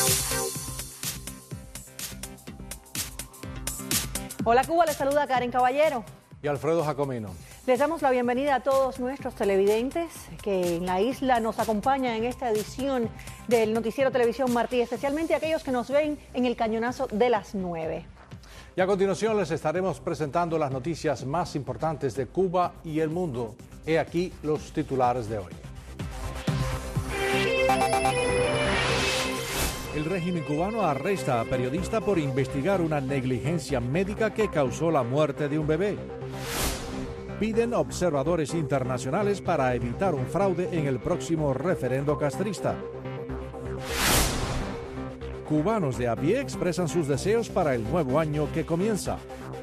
Hola Cuba, les saluda Karen Caballero. Y Alfredo Jacomino. Les damos la bienvenida a todos nuestros televidentes que en la isla nos acompañan en esta edición del Noticiero Televisión Martí, especialmente aquellos que nos ven en el cañonazo de las 9. Y a continuación les estaremos presentando las noticias más importantes de Cuba y el mundo. He aquí los titulares de hoy. El régimen cubano arresta a periodista por investigar una negligencia médica que causó la muerte de un bebé. Piden observadores internacionales para evitar un fraude en el próximo referendo castrista. Cubanos de a pie expresan sus deseos para el nuevo año que comienza.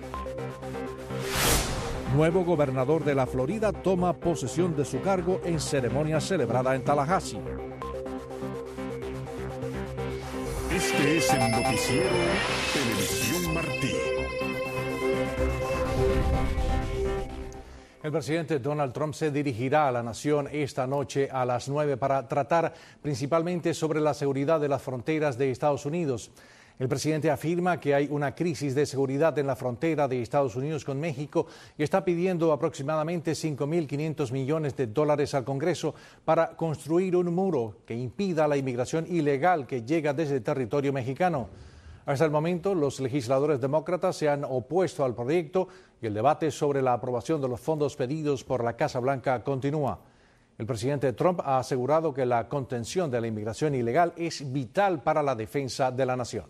Nuevo gobernador de la Florida toma posesión de su cargo en ceremonia celebrada en Tallahassee. Este es el Noticiero Televisión Martí. El presidente Donald Trump se dirigirá a la nación esta noche a las 9 para tratar principalmente sobre la seguridad de las fronteras de Estados Unidos. El presidente afirma que hay una crisis de seguridad en la frontera de Estados Unidos con México y está pidiendo aproximadamente $5.500 millones al Congreso para construir un muro que impida la inmigración ilegal que llega desde el territorio mexicano. Hasta el momento, los legisladores demócratas se han opuesto al proyecto y el debate sobre la aprobación de los fondos pedidos por la Casa Blanca continúa. El presidente Trump ha asegurado que la contención de la inmigración ilegal es vital para la defensa de la nación.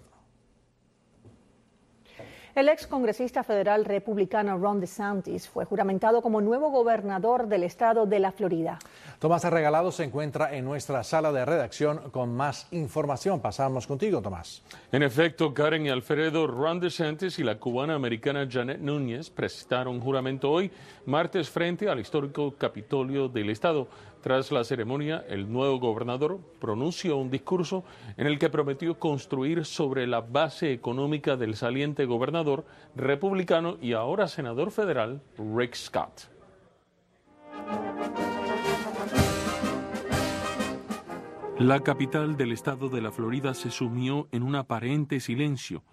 El ex congresista federal republicano Ron DeSantis fue juramentado como nuevo gobernador del estado de la Florida. Tomás Regalado se encuentra en nuestra sala de redacción con más información. Pasamos contigo, Tomás. En efecto, Karen y Alfredo, Ron DeSantis y la cubana-americana Janet Núñez prestaron juramento hoy, martes, frente al histórico Capitolio del estado. Tras la ceremonia, el nuevo gobernador pronunció un discurso en el que prometió construir sobre la base económica del saliente gobernador republicano y ahora senador federal Rick Scott. La capital del estado de la Florida se sumió en un aparente silencio,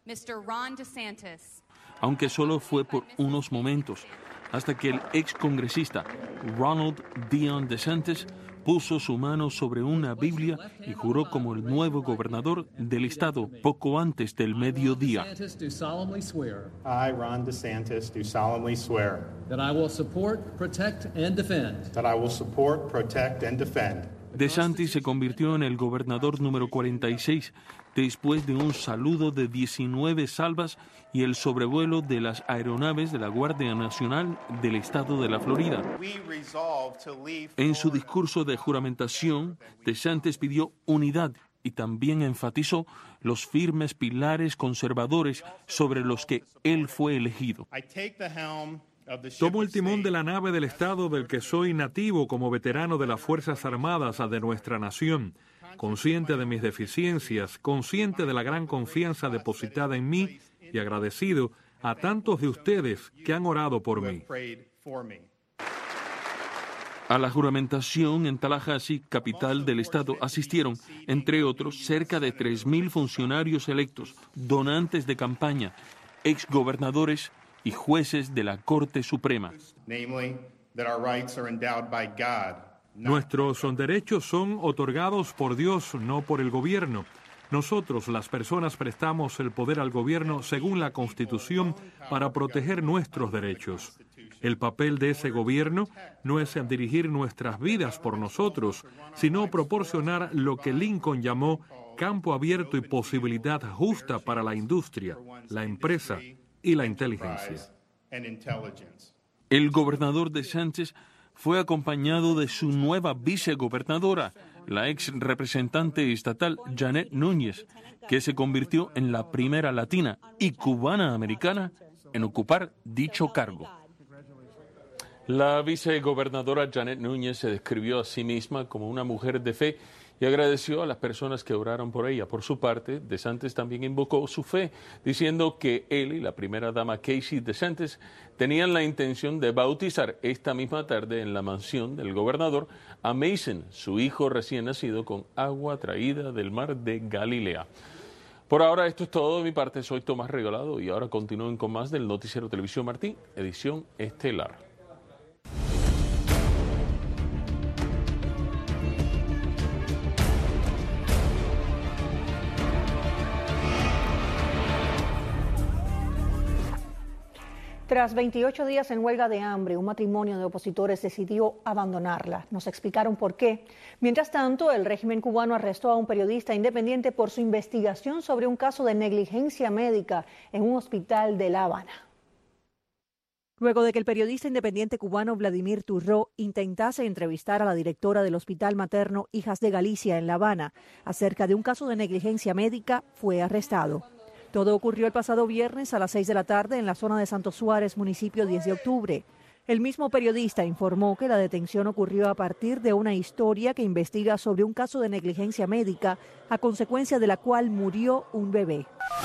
aunque solo fue por unos momentos, hasta que el ex congresista Ronald Dion DeSantis puso su mano sobre una Biblia y juró como el nuevo gobernador del estado poco antes del mediodía. I, Ron DeSantis, do solemnly swear that I will support, protect, and defend. that I will support, protect, and defend DeSantis se convirtió en el gobernador número 46 después de un saludo de 19 salvas y el sobrevuelo de las aeronaves de la Guardia Nacional del estado de la Florida. En su discurso de juramentación, DeSantis pidió unidad y también enfatizó los firmes pilares conservadores sobre los que él fue elegido. Tomo el timón de la nave del Estado del que soy nativo como veterano de las Fuerzas Armadas de nuestra nación, consciente de mis deficiencias, consciente de la gran confianza depositada en mí y agradecido a tantos de ustedes que han orado por mí. A la juramentación en Tallahassee, capital del estado, asistieron, entre otros, cerca de 3,000 funcionarios electos, donantes de campaña, exgobernadores y jueces de la Corte Suprema. Nuestros derechos son otorgados por Dios, no por el gobierno. Nosotros, las personas, prestamos el poder al gobierno según la Constitución para proteger nuestros derechos. El papel de ese gobierno no es dirigir nuestras vidas por nosotros, sino proporcionar lo que Lincoln llamó campo abierto y posibilidad justa para la industria, la empresa y la inteligencia. El gobernador DeSantis fue acompañado de su nueva vicegobernadora, la ex representante estatal Janet Núñez, que se convirtió en la primera latina y cubana americana en ocupar dicho cargo. La vicegobernadora Janet Núñez se describió a sí misma como una mujer de fe y agradeció a las personas que oraron por ella. Por su parte, DeSantis también invocó su fe, diciendo que él y la primera dama Casey DeSantis tenían la intención de bautizar esta misma tarde en la mansión del gobernador a Mason, su hijo recién nacido, con agua traída del mar de Galilea. Por ahora esto es todo de mi parte. Soy Tomás Regalado y ahora continúen con más del Noticiero Televisión Martí, edición estelar. Tras 28 días en huelga de hambre, un matrimonio de opositores decidió abandonarla. Nos explicaron por qué. Mientras tanto, el régimen cubano arrestó a un periodista independiente por su investigación sobre un caso de negligencia médica en un hospital de La Habana. Luego de que el periodista independiente cubano Vladimir Turró intentase entrevistar a la directora del Hospital Materno Hijas de Galicia en La Habana acerca de un caso de negligencia médica, fue arrestado. Todo ocurrió el pasado viernes a las 6 de la tarde en la zona de Santo Suárez, municipio 10 de octubre. El mismo periodista informó que la detención ocurrió a partir de una historia que investiga sobre un caso de negligencia médica, a consecuencia de la cual murió un bebé.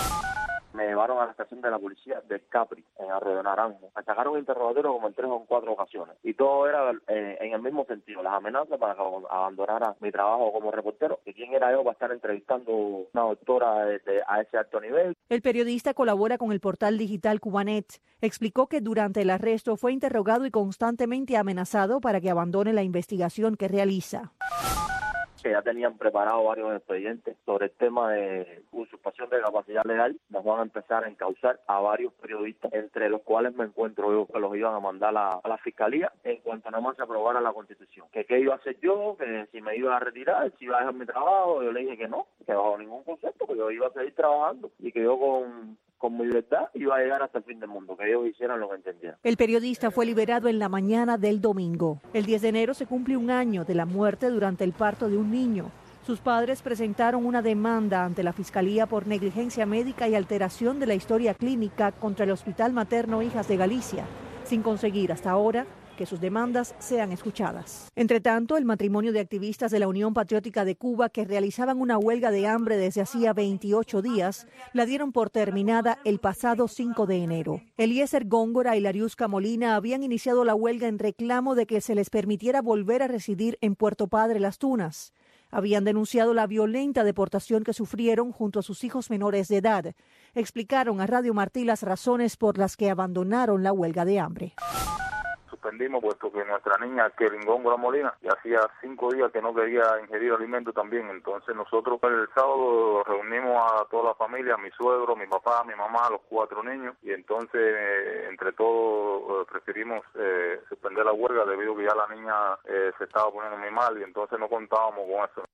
Me llevaron a la estación de la policía del Capri, en Arroyo Naranjo. Me sacaron interrogatorio como en 3 o 4 ocasiones. Y todo era en el mismo sentido, las amenazas para que abandonara mi trabajo como reportero. ¿Y quién era yo para estar entrevistando a una doctora a ese alto nivel? El periodista colabora con el portal digital Cubanet. Explicó que durante el arresto fue interrogado y constantemente amenazado para que abandone la investigación que realiza. Que ya tenían preparado varios expedientes sobre el tema de usurpación de capacidad legal. Nos van a empezar a encausar a varios periodistas, entre los cuales me encuentro yo, que los iban a mandar a la fiscalía en cuanto nada más se aprobara la Constitución. Que qué iba a hacer yo, que si me iba a retirar, si iba a dejar mi trabajo. Yo le dije que no, que bajo ningún concepto, que yo iba a seguir trabajando y que yo con mi libertad iba a llegar hasta el fin del mundo, que ellos hicieran lo que entendieran. El periodista fue liberado en la mañana del domingo. El 10 de enero se cumple un año de la muerte durante el parto de un niño. Sus padres presentaron una demanda ante la Fiscalía por negligencia médica y alteración de la historia clínica contra el Hospital Materno Hijas de Galicia, sin conseguir hasta ahora que sus demandas sean escuchadas. Entre tanto, el matrimonio de activistas de la Unión Patriótica de Cuba que realizaban una huelga de hambre desde hacía 28 días, la dieron por terminada el pasado 5 de enero. Eliezer Góngora y Lariusca Molina habían iniciado la huelga en reclamo de que se les permitiera volver a residir en Puerto Padre Las Tunas. Habían denunciado la violenta deportación que sufrieron junto a sus hijos menores de edad. Explicaron a Radio Martí las razones por las que abandonaron la huelga de hambre. Suspendimos puesto que nuestra niña Kelvin Góngora Molina ya hacía 5 días que no quería ingerir alimento también. Entonces nosotros el sábado reunimos a toda la familia, mi suegro, mi papá, mi mamá, los 4 niños, y entonces entre todos preferimos suspender la huelga debido a que ya la niña se estaba poniendo muy mal y entonces no contábamos con eso.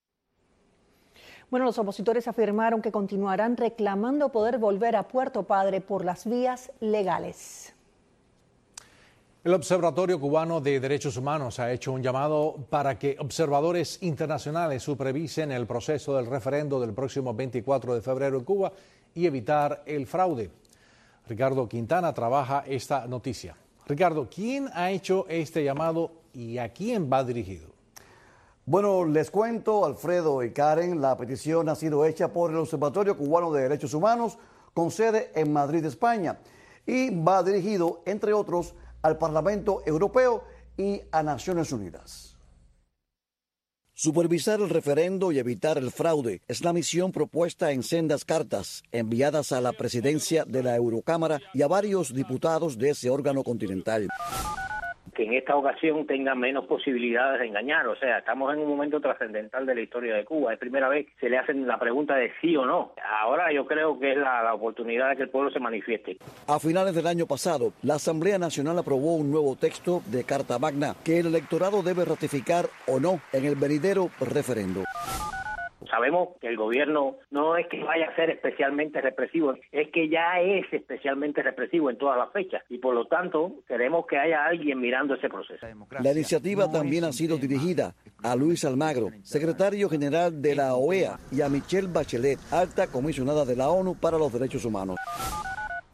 Bueno, los opositores afirmaron que continuarán reclamando poder volver a Puerto Padre por las vías legales. El Observatorio Cubano de Derechos Humanos ha hecho un llamado para que observadores internacionales supervisen el proceso del referendo del próximo 24 de febrero en Cuba y evitar el fraude. Ricardo Quintana trabaja esta noticia. Ricardo, ¿quién ha hecho este llamado y a quién va dirigido? Bueno, les cuento, Alfredo y Karen, la petición ha sido hecha por el Observatorio Cubano de Derechos Humanos con sede en Madrid, España, y va dirigido, entre otros, al Parlamento Europeo y a Naciones Unidas. Supervisar el referendo y evitar el fraude es la misión propuesta en sendas cartas enviadas a la presidencia de la Eurocámara y a varios diputados de ese órgano continental. Que en esta ocasión tenga menos posibilidades de engañar. O sea, estamos en un momento trascendental de la historia de Cuba. Es primera vez que se le hacen la pregunta de sí o no. Ahora yo creo que es la oportunidad de que el pueblo se manifieste. A finales del año pasado, la Asamblea Nacional aprobó un nuevo texto de Carta Magna que el electorado debe ratificar o no en el venidero referendo. Sabemos que el gobierno no es que vaya a ser especialmente represivo, es que ya es especialmente represivo en todas las fechas y por lo tanto queremos que haya alguien mirando ese proceso. La iniciativa también ha sido dirigida a Luis Almagro, secretario general de la OEA, y a Michelle Bachelet, alta comisionada de la ONU para los Derechos Humanos.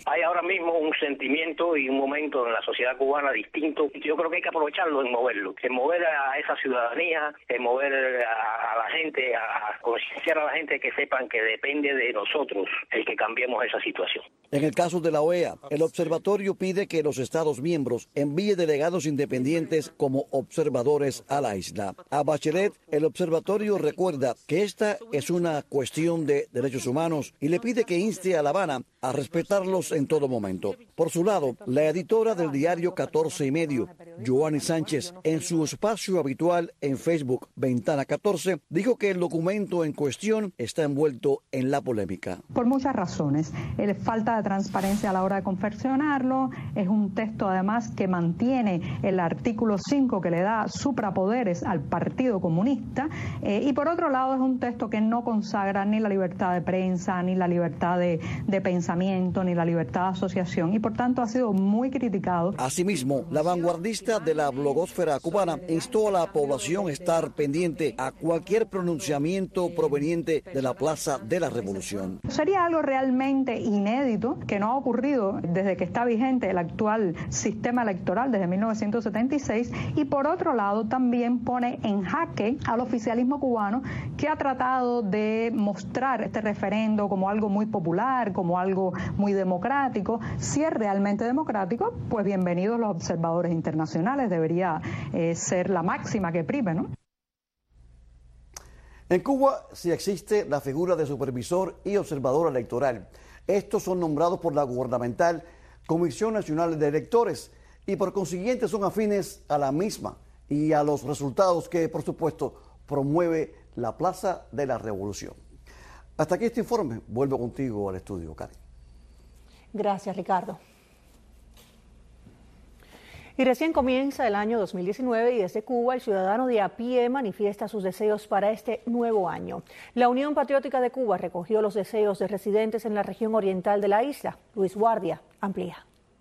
Hay ahora mismo un sentimiento y un momento en la sociedad cubana distinto. Yo creo que hay que aprovecharlo en moverlo, en mover a esa ciudadanía, en mover a la gente, a concienciar a la gente que sepan que depende de nosotros el que cambiemos esa situación. En el caso de la OEA, el observatorio pide que los Estados miembros envíen delegados independientes como observadores a la isla. A Bachelet, el observatorio recuerda que esta es una cuestión de derechos humanos y le pide que inste a La Habana a respetarlos en todo momento. Por su lado, la editora del diario 14 y medio, Joanny Sánchez, en su espacio habitual en Facebook, Ventana 14, dijo que el documento en cuestión está envuelto en la polémica. Por muchas razones. Falta de transparencia a la hora de confeccionarlo. Es un texto, además, que mantiene el artículo 5 que le da suprapoderes al Partido Comunista. Y por otro lado, es un texto que no consagra ni la libertad de prensa, ni la libertad de pensamiento, ni la libertad de asociación. Y por tanto ha sido muy criticado. Asimismo, la vanguardista de la blogosfera cubana instó a la población a estar pendiente a cualquier pronunciamiento proveniente de la Plaza de la Revolución. Sería algo realmente inédito, que no ha ocurrido desde que está vigente el actual sistema electoral desde 1976, y por otro lado también pone en jaque al oficialismo cubano, que ha tratado de mostrar este referendo como algo muy popular, como algo muy democrático. Si es realmente democrático, pues bienvenidos los observadores internacionales, debería ser la máxima que prime, ¿no? En Cuba sí existe la figura de supervisor y observador electoral. Estos son nombrados por la gubernamental Comisión Nacional de Electores y por consiguiente son afines a la misma y a los resultados que, por supuesto, promueve la Plaza de la Revolución. Hasta aquí este informe. Vuelvo contigo al estudio, Karen. Gracias, Ricardo. Y recién comienza el año 2019 y desde Cuba el ciudadano de a pie manifiesta sus deseos para este nuevo año. La Unión Patriótica de Cuba recogió los deseos de residentes en la región oriental de la isla. Luis Guardia amplía.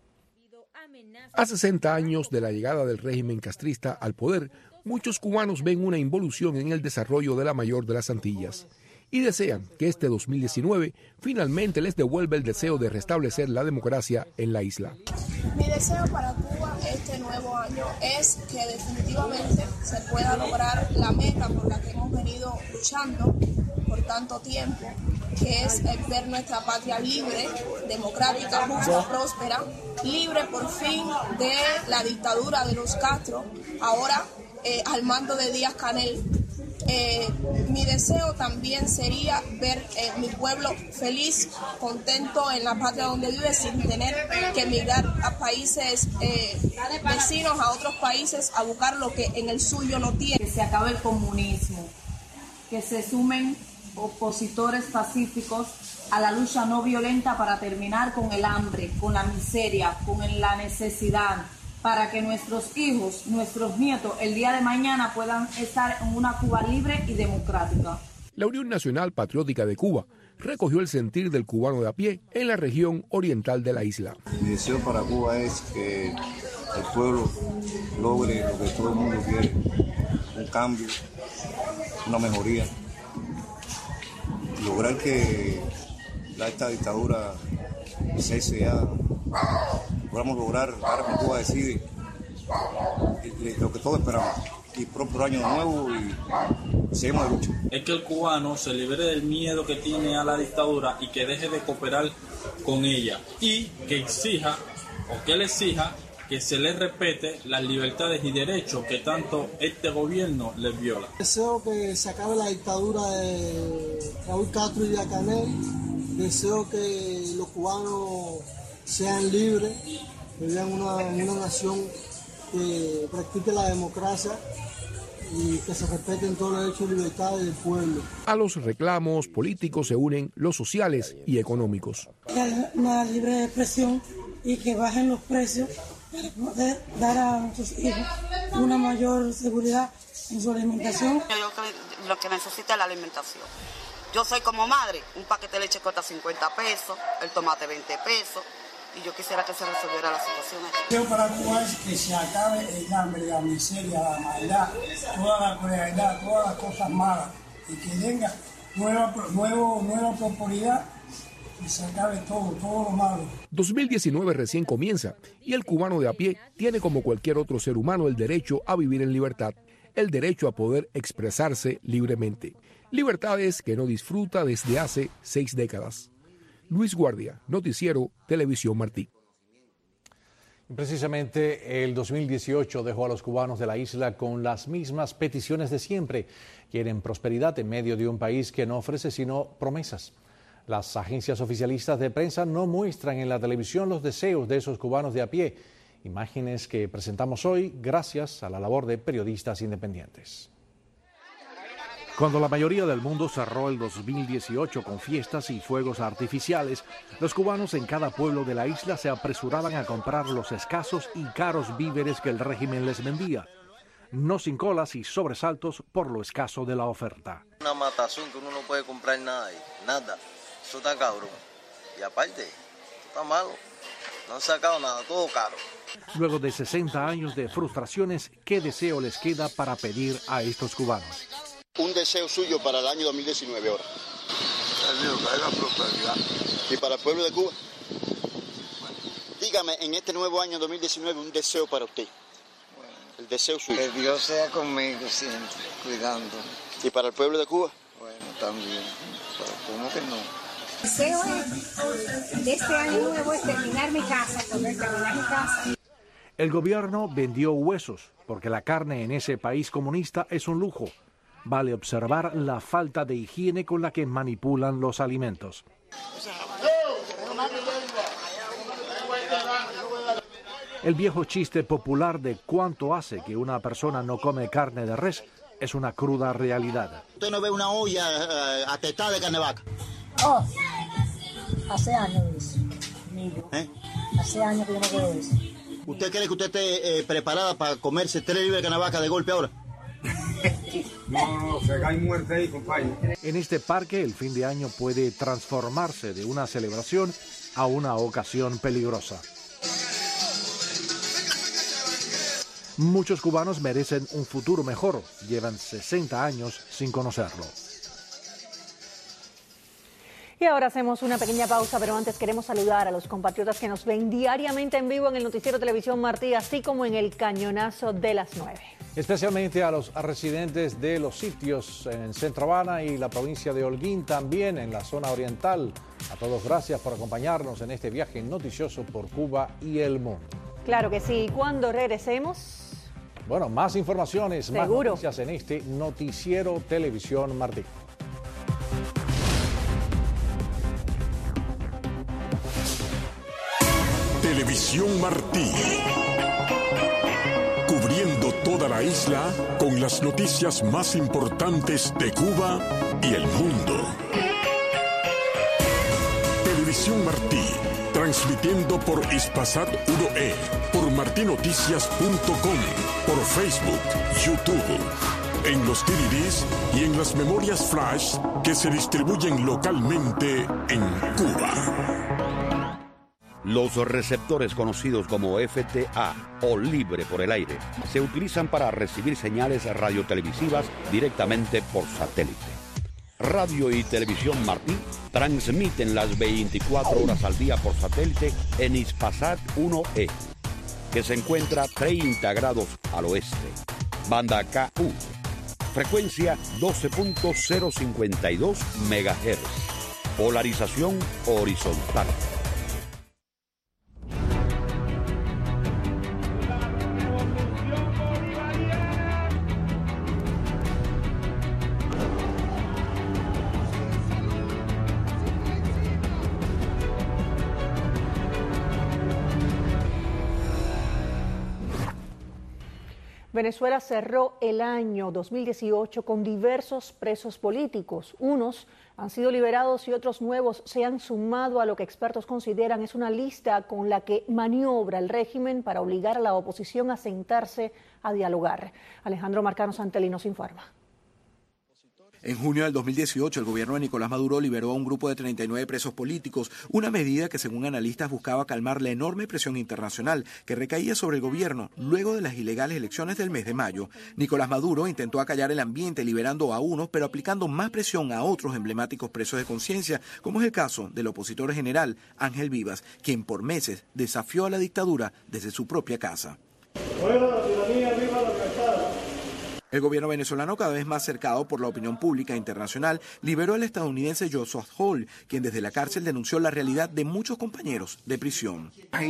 A 60 años de la llegada del régimen castrista al poder, muchos cubanos ven una involución en el desarrollo de la mayor de las Antillas y desean que este 2019 finalmente les devuelva el deseo de restablecer la democracia en la isla. Mi deseo para Cuba este nuevo año es que definitivamente se pueda lograr la meta por la que hemos venido luchando por tanto tiempo, que es ver nuestra patria libre, democrática, justa, próspera, libre por fin de la dictadura de los Castro, ahora al mando de Díaz-Canel. Mi deseo también sería ver mi pueblo feliz, contento en la patria donde vive, sin tener que emigrar a países vecinos, a otros países, a buscar lo que en el suyo no tiene. Que se acabe el comunismo, que se sumen opositores pacíficos a la lucha no violenta para terminar con el hambre, con la miseria, con la necesidad, para que nuestros hijos, nuestros nietos, el día de mañana puedan estar en una Cuba libre y democrática. La Unión Nacional Patriótica de Cuba recogió el sentir del cubano de a pie en la región oriental de la isla. Mi deseo para Cuba es que el pueblo logre lo que todo el mundo quiere, un cambio, una mejoría, lograr que esta dictadura cese ya. Podamos lograr, ahora que Cuba decide lo que todos esperamos, y próximo año nuevo y seguimos de lucha. Es que el cubano se libere del miedo que tiene a la dictadura y que deje de cooperar con ella y que exija o que le exija que se le respete las libertades y derechos que tanto este gobierno les viola. Deseo que se acabe la dictadura de Raúl Castro y Díaz-Canel. Deseo que los cubanos sean libres, que vivan una nación que practique la democracia y que se respeten todos los derechos y libertades del pueblo. A los reclamos políticos se unen los sociales y económicos. Una libre expresión y que bajen los precios para poder dar a nuestros hijos una mayor seguridad en su alimentación. Lo que necesita es la alimentación. Yo soy como madre, un paquete de leche cuesta 50 pesos, el tomate 20 pesos. Y yo quisiera que se resolviera la situación. Lo que para Cuba es que se acabe el hambre, la miseria, la maldad, toda la crueldad, todas las cosas malas, y que venga nueva prosperidad y se acabe todo lo malo. 2019 recién comienza y el cubano de a pie tiene como cualquier otro ser humano el derecho a vivir en libertad, el derecho a poder expresarse libremente. Libertades que no disfruta desde hace 6 décadas. Luis Guardia, Noticiero Televisión Martí. Precisamente el 2018 dejó a los cubanos de la isla con las mismas peticiones de siempre. Quieren prosperidad en medio de un país que no ofrece sino promesas. Las agencias oficialistas de prensa no muestran en la televisión los deseos de esos cubanos de a pie. Imágenes que presentamos hoy gracias a la labor de periodistas independientes. Cuando la mayoría del mundo cerró el 2018 con fiestas y fuegos artificiales, los cubanos en cada pueblo de la isla se apresuraban a comprar los escasos y caros víveres que el régimen les vendía. No sin colas y sobresaltos por lo escaso de la oferta. Una matazón que uno no puede comprar nada, nada. Eso está cabrón. Y aparte, está malo. No han sacado nada, todo caro. Luego de 60 años de frustraciones, ¿qué deseo les queda para pedir a estos cubanos? Un deseo suyo para el año 2019 ahora. ¿Y para el pueblo de Cuba? Dígame, en este nuevo año 2019, un deseo para usted. El deseo suyo. Que Dios sea conmigo siempre, cuidando. ¿Y para el pueblo de Cuba? Bueno, también, pero ¿cómo que no? El deseo de este año nuevo es terminar mi casa, poder terminar mi casa. El gobierno vendió huesos, porque la carne en ese país comunista es un lujo. Vale observar la falta de higiene con la que manipulan los alimentos. El viejo chiste popular de cuánto hace que una persona no come carne de res es una cruda realidad. ¿Usted no ve una olla atetada de carne vaca? Oh, hace años eso. Hace años que yo no veo eso. ¿Usted cree que usted esté preparada para comerse 3 libras de carne vaca de golpe ahora? No, se cae muerte ahí, compañero. En este parque el fin de año puede transformarse de una celebración a una ocasión peligrosa. Muchos cubanos merecen un futuro mejor. Llevan 60 años sin conocerlo. Y ahora hacemos una pequeña pausa, pero antes queremos saludar a los compatriotas que nos ven diariamente en vivo en el Noticiero Televisión Martí, así como en el Cañonazo de las 9. Especialmente a los residentes de los sitios en Centro Habana y la provincia de Holguín, también en la zona oriental. A todos gracias por acompañarnos en este viaje noticioso por Cuba y el mundo. Claro que sí. Cuando regresemos... Bueno, más informaciones, ¿seguro? Más noticias en este Noticiero Televisión Martí. Televisión Martí. Cubriendo toda la isla con las noticias más importantes de Cuba y el mundo. Televisión Martí, transmitiendo por Hispasat 1E, por martinoticias.com, por Facebook, YouTube, en los DVDs y en las memorias flash que se distribuyen localmente en Cuba. Los receptores conocidos como FTA o libre por el aire se utilizan para recibir señales radiotelevisivas directamente por satélite. Radio y Televisión Martí transmiten las 24 horas al día por satélite en Hispasat 1E, que se encuentra 30 grados al oeste. Banda KU, frecuencia 12.052 MHz, polarización horizontal. Venezuela cerró el año 2018 con diversos presos políticos. Unos han sido liberados y otros nuevos se han sumado a lo que expertos consideran es una lista con la que maniobra el régimen para obligar a la oposición a sentarse a dialogar. Alejandro Marcano Santelli nos informa. En junio del 2018, el gobierno de Nicolás Maduro liberó a un grupo de 39 presos políticos, una medida que según analistas buscaba calmar la enorme presión internacional que recaía sobre el gobierno luego de las ilegales elecciones del mes de mayo. Nicolás Maduro intentó acallar el ambiente liberando a unos, pero aplicando más presión a otros emblemáticos presos de conciencia, como es el caso del opositor general Ángel Vivas, quien por meses desafió a la dictadura desde su propia casa. ¡Fuera la tiranía, viva la libertad! El gobierno venezolano, cada vez más cercado por la opinión pública internacional, liberó al estadounidense Joseph Hall, quien desde la cárcel denunció la realidad de muchos compañeros de prisión.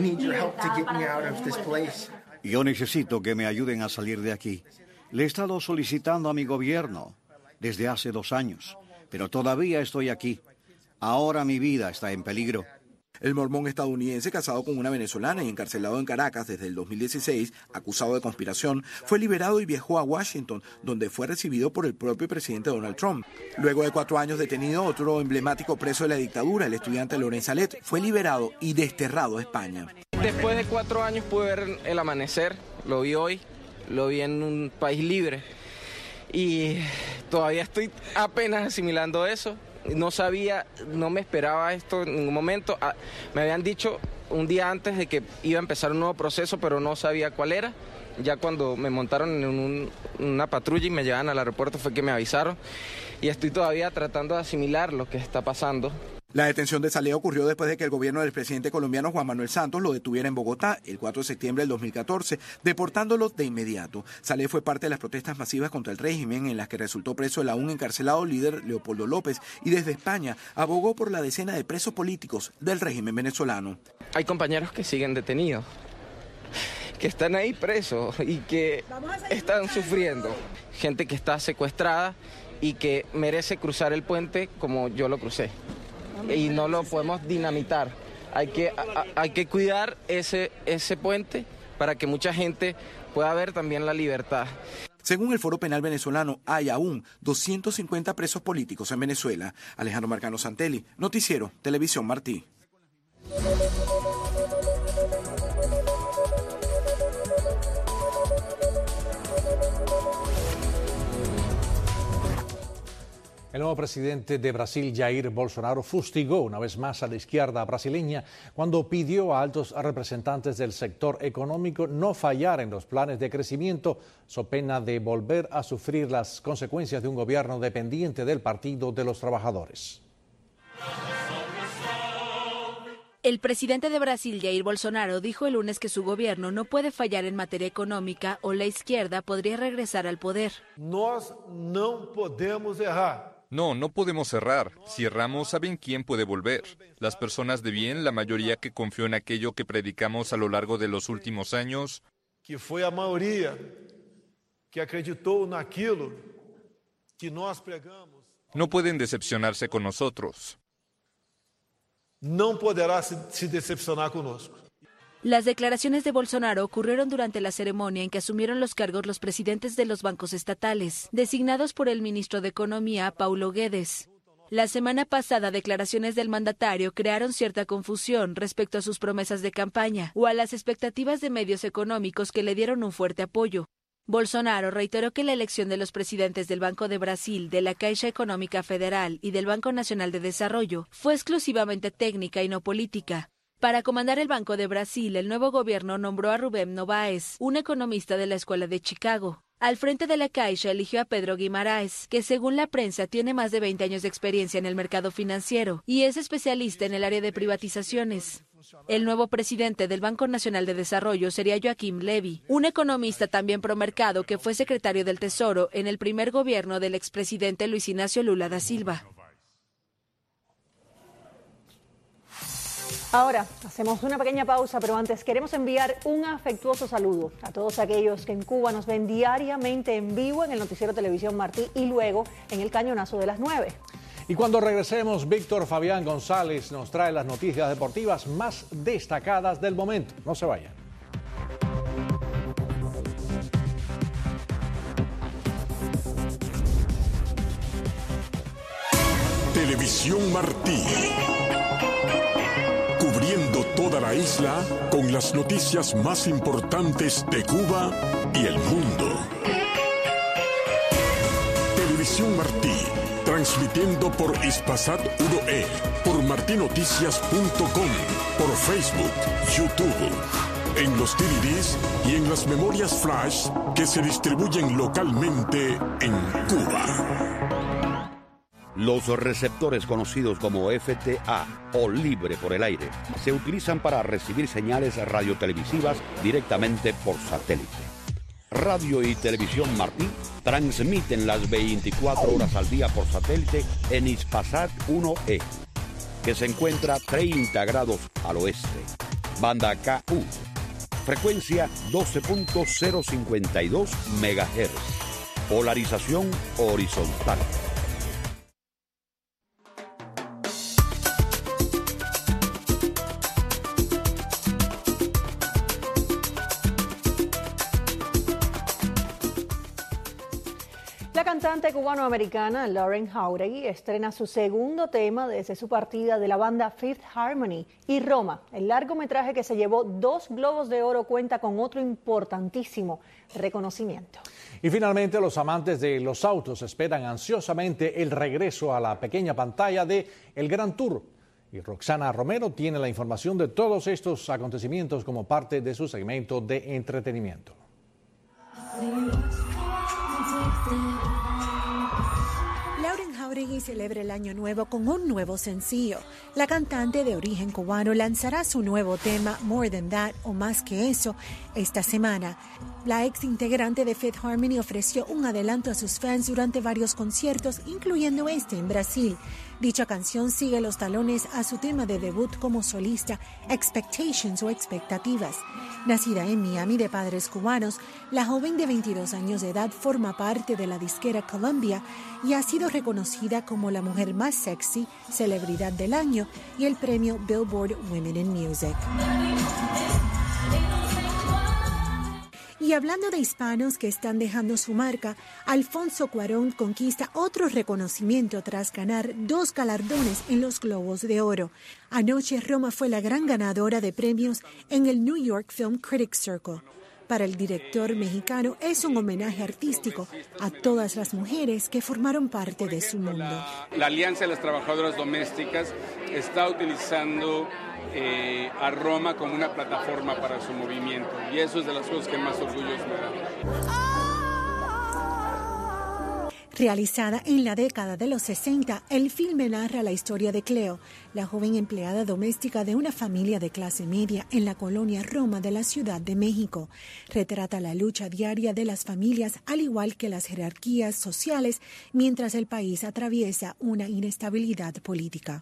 Yo necesito que me ayuden a salir de aquí. Le he estado solicitando a mi gobierno desde hace 2 años, pero todavía estoy aquí. Ahora mi vida está en peligro. El mormón estadounidense, casado con una venezolana y encarcelado en Caracas desde el 2016, acusado de conspiración, fue liberado y viajó a Washington, donde fue recibido por el propio presidente Donald Trump. Luego de 4 años detenido, otro emblemático preso de la dictadura, el estudiante Lorenz Alet, fue liberado y desterrado a España. Después de 4 años pude ver el amanecer, lo vi hoy, lo vi en un país libre y todavía estoy apenas asimilando eso. No sabía, no me esperaba esto en ningún momento. Me habían dicho un día antes de que iba a empezar un nuevo proceso, pero no sabía cuál era. Ya cuando me montaron en una patrulla y me llevaban al aeropuerto fue que me avisaron. Y estoy todavía tratando de asimilar lo que está pasando. La detención de Saleh ocurrió después de que el gobierno del presidente colombiano Juan Manuel Santos lo detuviera en Bogotá el 4 de septiembre del 2014, deportándolo de inmediato. Saleh fue parte de las protestas masivas contra el régimen en las que resultó preso el aún encarcelado líder Leopoldo López y desde España abogó por la decena de presos políticos del régimen venezolano. Hay compañeros que siguen detenidos, que están ahí presos y que están sufriendo. Gente que está secuestrada y que merece cruzar el puente como yo lo crucé. Y no lo podemos dinamitar. Hay que cuidar ese puente para que mucha gente pueda ver también la libertad. Según el Foro Penal Venezolano, hay aún 250 presos políticos en Venezuela. Alejandro Marcano Santelli, Noticiero Televisión Martí. El nuevo presidente de Brasil, Jair Bolsonaro, fustigó una vez más a la izquierda brasileña cuando pidió a altos representantes del sector económico no fallar en los planes de crecimiento, so pena de volver a sufrir las consecuencias de un gobierno dependiente del Partido de los Trabajadores. El presidente de Brasil, Jair Bolsonaro, dijo el lunes que su gobierno no puede fallar en materia económica o la izquierda podría regresar al poder. Nós não podemos errar. No podemos errar. Si erramos, ¿saben quién puede volver? Las personas de bien, la mayoría que confió en aquello que predicamos a lo largo de los últimos años. Que fue a mayoría que acreditó naquilo que nós pregamos. No pueden decepcionarse con nosotros. No podrá se decepcionar conosco. Las declaraciones de Bolsonaro ocurrieron durante la ceremonia en que asumieron los cargos los presidentes de los bancos estatales, designados por el ministro de Economía, Paulo Guedes. La semana pasada, declaraciones del mandatario crearon cierta confusión respecto a sus promesas de campaña o a las expectativas de medios económicos que le dieron un fuerte apoyo. Bolsonaro reiteró que la elección de los presidentes del Banco de Brasil, de la Caixa Económica Federal y del Banco Nacional de Desarrollo fue exclusivamente técnica y no política. Para comandar el Banco de Brasil, el nuevo gobierno nombró a Rubem Novaes, un economista de la Escuela de Chicago. Al frente de la Caixa eligió a Pedro Guimaraes, que según la prensa tiene más de 20 años de experiencia en el mercado financiero y es especialista en el área de privatizaciones. El nuevo presidente del Banco Nacional de Desarrollo sería Joaquim Levy, un economista también promercado que fue secretario del Tesoro en el primer gobierno del expresidente Luis Ignacio Lula da Silva. Ahora hacemos una pequeña pausa, pero antes queremos enviar un afectuoso saludo a todos aquellos que en Cuba nos ven diariamente en vivo en el Noticiero Televisión Martí y luego en el Cañonazo de las 9. Y cuando regresemos, Víctor Fabián González nos trae las noticias deportivas más destacadas del momento. No se vayan. Televisión Martí. Cubriendo toda la isla con las noticias más importantes de Cuba y el mundo. Televisión Martí, transmitiendo por Hispasat 1E, por martinoticias.com, por Facebook, YouTube, en los DVDs y en las memorias flash que se distribuyen localmente en Cuba. Los receptores conocidos como FTA o libre por el aire se utilizan para recibir señales radiotelevisivas directamente por satélite. Radio y Televisión Martí transmiten las 24 horas al día por satélite en Hispasat 1E, que se encuentra 30 grados al oeste. Banda KU, frecuencia 12.052 MHz, polarización horizontal. La cantante cubanoamericana Lauren Jauregui estrena su segundo tema desde su partida de la banda Fifth Harmony, y Roma, el largometraje que se llevó 2 Globos de Oro, cuenta con otro importantísimo reconocimiento. Y finalmente, los amantes de los autos esperan ansiosamente el regreso a la pequeña pantalla de El Gran Tour. Y Roxana Romero tiene la información de todos estos acontecimientos como parte de su segmento de entretenimiento. Lauren Jauregui celebra el año nuevo con un nuevo sencillo. La cantante de origen cubano lanzará su nuevo tema More Than That, o Más que Eso, esta semana. La ex integrante de Fifth Harmony ofreció un adelanto a sus fans durante varios conciertos, incluyendo este en Brasil. Dicha canción sigue los talones a su tema de debut como solista, Expectations o Expectativas. Nacida en Miami de padres cubanos, la joven de 22 años de edad forma parte de la disquera Columbia y ha sido reconocida como la mujer más sexy, celebridad del año y el premio Billboard Women in Music. Y hablando de hispanos que están dejando su marca, Alfonso Cuarón conquista otro reconocimiento tras ganar 2 galardones en los Globos de Oro. Anoche Roma fue la gran ganadora de premios en el New York Film Critics Circle. Para el director mexicano es un homenaje artístico a todas las mujeres que formaron parte de su mundo. La Alianza de las Trabajadoras Domésticas está utilizando a Roma como una plataforma para su movimiento, y eso es de las cosas que más orgullos me da. Realizada en la década de los 60, el filme narra la historia de Cleo, la joven empleada doméstica de una familia de clase media en la colonia Roma de la Ciudad de México. Retrata la lucha diaria de las familias, al igual que las jerarquías sociales, mientras el país atraviesa una inestabilidad política.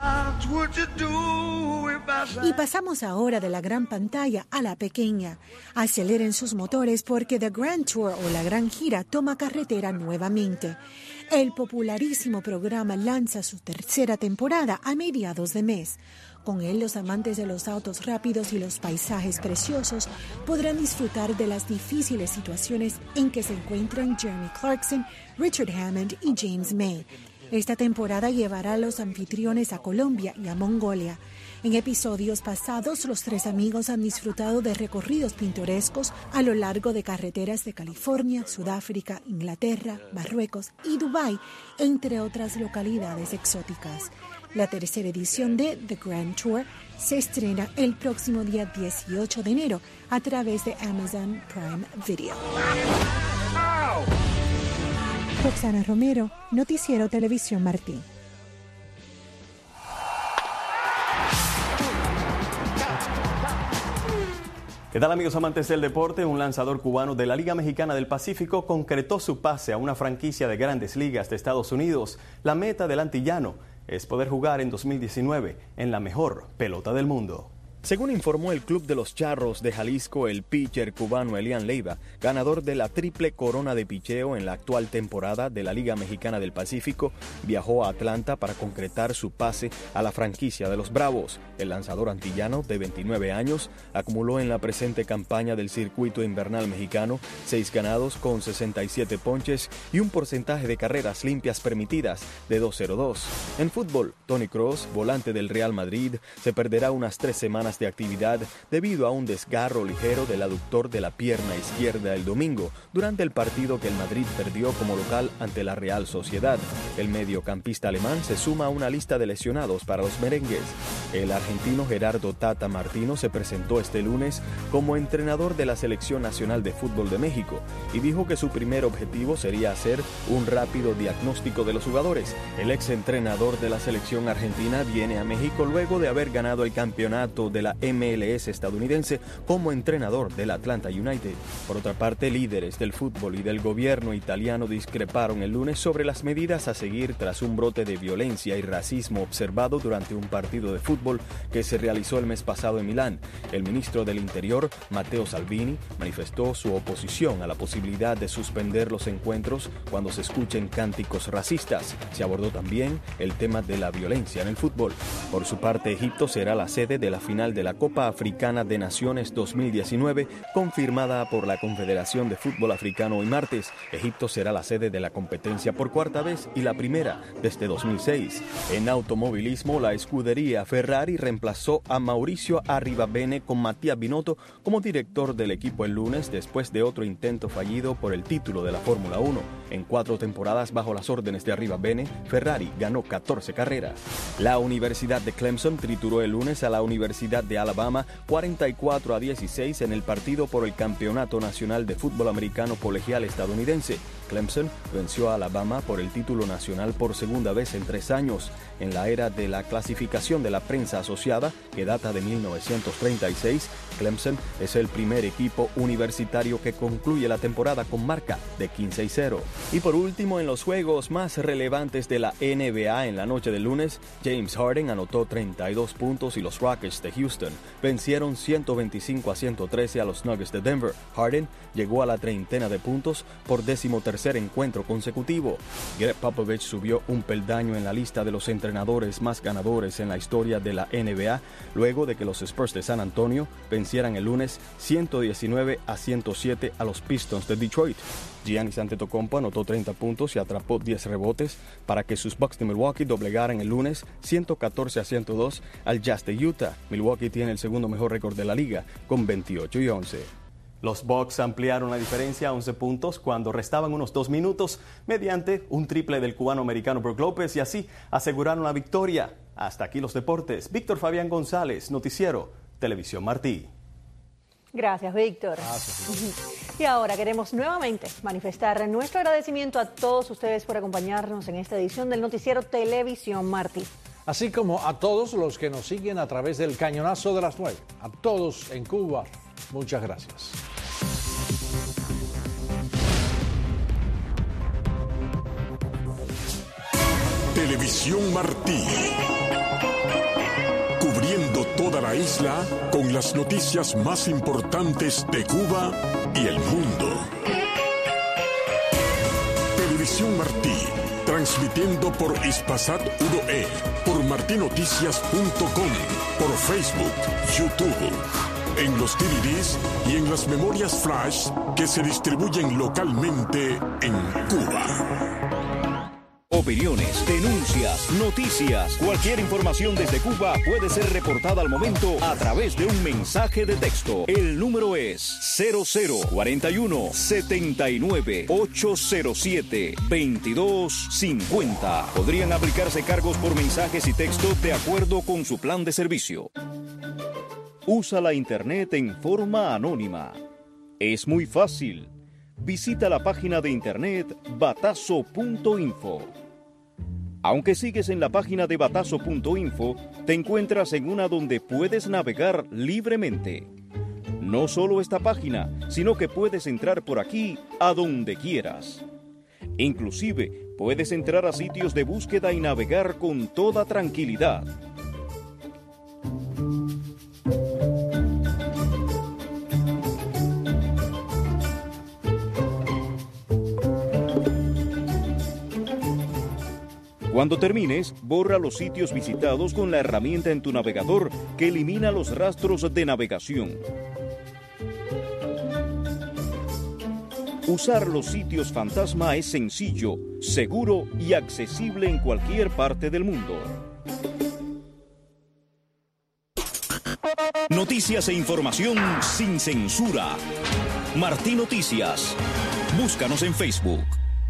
Y pasamos ahora de la gran pantalla a la pequeña. Aceleren sus motores porque The Grand Tour, o la Gran Gira, toma carretera nuevamente. El popularísimo programa lanza su tercera temporada a mediados de mes. Con él, los amantes de los autos rápidos y los paisajes preciosos podrán disfrutar de las difíciles situaciones en que se encuentran Jeremy Clarkson, Richard Hammond y James May. Esta temporada llevará a los anfitriones a Colombia y a Mongolia. En episodios pasados, los 3 amigos han disfrutado de recorridos pintorescos a lo largo de carreteras de California, Sudáfrica, Inglaterra, Marruecos y Dubái, entre otras localidades exóticas. La tercera edición de The Grand Tour se estrena el próximo día 18 de enero a través de Amazon Prime Video. Roxana Romero, Noticiero Televisión Martí. ¿Qué tal, amigos amantes del deporte? Un lanzador cubano de la Liga Mexicana del Pacífico concretó su pase a una franquicia de Grandes Ligas de Estados Unidos. La meta del antillano es poder jugar en 2019 en la mejor pelota del mundo. Según informó el Club de los Charros de Jalisco, el pitcher cubano Elian Leiva, ganador de la triple corona de picheo en la actual temporada de la Liga Mexicana del Pacífico, viajó a Atlanta para concretar su pase a la franquicia de los Bravos. El lanzador antillano, de 29 años, acumuló en la presente campaña del circuito invernal mexicano 6 ganados con 67 ponches y un porcentaje de carreras limpias permitidas de 2.02. En fútbol, Toni Kroos, volante del Real Madrid, se perderá unas 3 semanas semanas de actividad debido a un desgarro ligero del aductor de la pierna izquierda el domingo, durante el partido que el Madrid perdió como local ante la Real Sociedad. El mediocampista alemán se suma a una lista de lesionados para los merengues. El argentino Gerardo Tata Martino se presentó este lunes como entrenador de la Selección Nacional de Fútbol de México y dijo que su primer objetivo sería hacer un rápido diagnóstico de los jugadores. El exentrenador de la selección argentina viene a México luego de haber ganado el campeonato de la MLS estadounidense como entrenador del Atlanta United. Por otra parte, líderes del fútbol y del gobierno italiano discreparon el lunes sobre las medidas a seguir tras un brote de violencia y racismo observado durante un partido de fútbol que se realizó el mes pasado en Milán. El ministro del Interior, Matteo Salvini, manifestó su oposición a la posibilidad de suspender los encuentros cuando se escuchen cánticos racistas. Se abordó también el tema de la violencia en el fútbol. Por su parte, Egipto será la sede de la final de la Copa Africana de Naciones 2019, confirmada por la Confederación de Fútbol Africano hoy martes. Egipto será la sede de la competencia por cuarta vez y la primera desde 2006. En automovilismo, la escudería Ferrari reemplazó a Mauricio Arrivabene con Mattia Binotto como director del equipo el lunes después de otro intento fallido por el título de la Fórmula 1. En 4 temporadas bajo las órdenes de Arrivabene, Ferrari ganó 14 carreras. La Universidad de Clemson trituró el lunes a la Universidad de Alabama 44-16 en el partido por el Campeonato Nacional de Fútbol Americano Colegial estadounidense. Clemson venció a Alabama por el título nacional por segunda vez en 3 años. En la era de la clasificación de la prensa asociada, que data de 1936, Clemson es el primer equipo universitario que concluye la temporada con marca de 15-0. Y por último, en los juegos más relevantes de la NBA en la noche del lunes, James Harden anotó 32 puntos y los Rockets de Houston vencieron 125-113 a los Nuggets de Denver. Harden llegó a la treintena de puntos por 13º encuentro consecutivo. Greg Popovich subió un peldaño en la lista de los entrenadores más ganadores en la historia de la NBA, luego de que los Spurs de San Antonio vencieran el lunes 119-107 a los Pistons de Detroit. Giannis Antetokounmpo anotó 30 puntos y atrapó 10 rebotes para que sus Bucks de Milwaukee doblegaran el lunes 114-102 al Jazz de Utah. Milwaukee tiene el segundo mejor récord de la liga con 28-11. Los Bucks ampliaron la diferencia a 11 puntos cuando restaban unos 2 minutos mediante un triple del cubano-americano Brook López y así aseguraron la victoria. Hasta aquí los deportes. Víctor Fabián González, Noticiero Televisión Martí. Gracias, Víctor. Y ahora queremos nuevamente manifestar nuestro agradecimiento a todos ustedes por acompañarnos en esta edición del Noticiero Televisión Martí. Así como a todos los que nos siguen a través del Cañonazo de las 9. A todos en Cuba, muchas gracias. Televisión Martí. Cubriendo toda la isla con las noticias más importantes de Cuba y el mundo. Televisión Martí, transmitiendo por Hispasat 1E, por martinoticias.com, por Facebook, YouTube, en los DVDs y en las memorias flash que se distribuyen localmente en Cuba. Opiniones, denuncias, noticias, cualquier información desde Cuba puede ser reportada al momento a través de un mensaje de texto. El número es 0041 79 807 2250. Podrían aplicarse cargos por mensajes y texto de acuerdo con su plan de servicio. Usa la internet en forma anónima. Es muy fácil. Visita la página de internet batazo.info. Aunque sigues en la página de batazo.info, te encuentras en una donde puedes navegar libremente. No solo esta página, sino que puedes entrar por aquí a donde quieras. Inclusive, puedes entrar a sitios de búsqueda y navegar con toda tranquilidad. Cuando termines, borra los sitios visitados con la herramienta en tu navegador que elimina los rastros de navegación. Usar los sitios fantasma es sencillo, seguro y accesible en cualquier parte del mundo. Noticias e información sin censura. Martí Noticias. Búscanos en Facebook.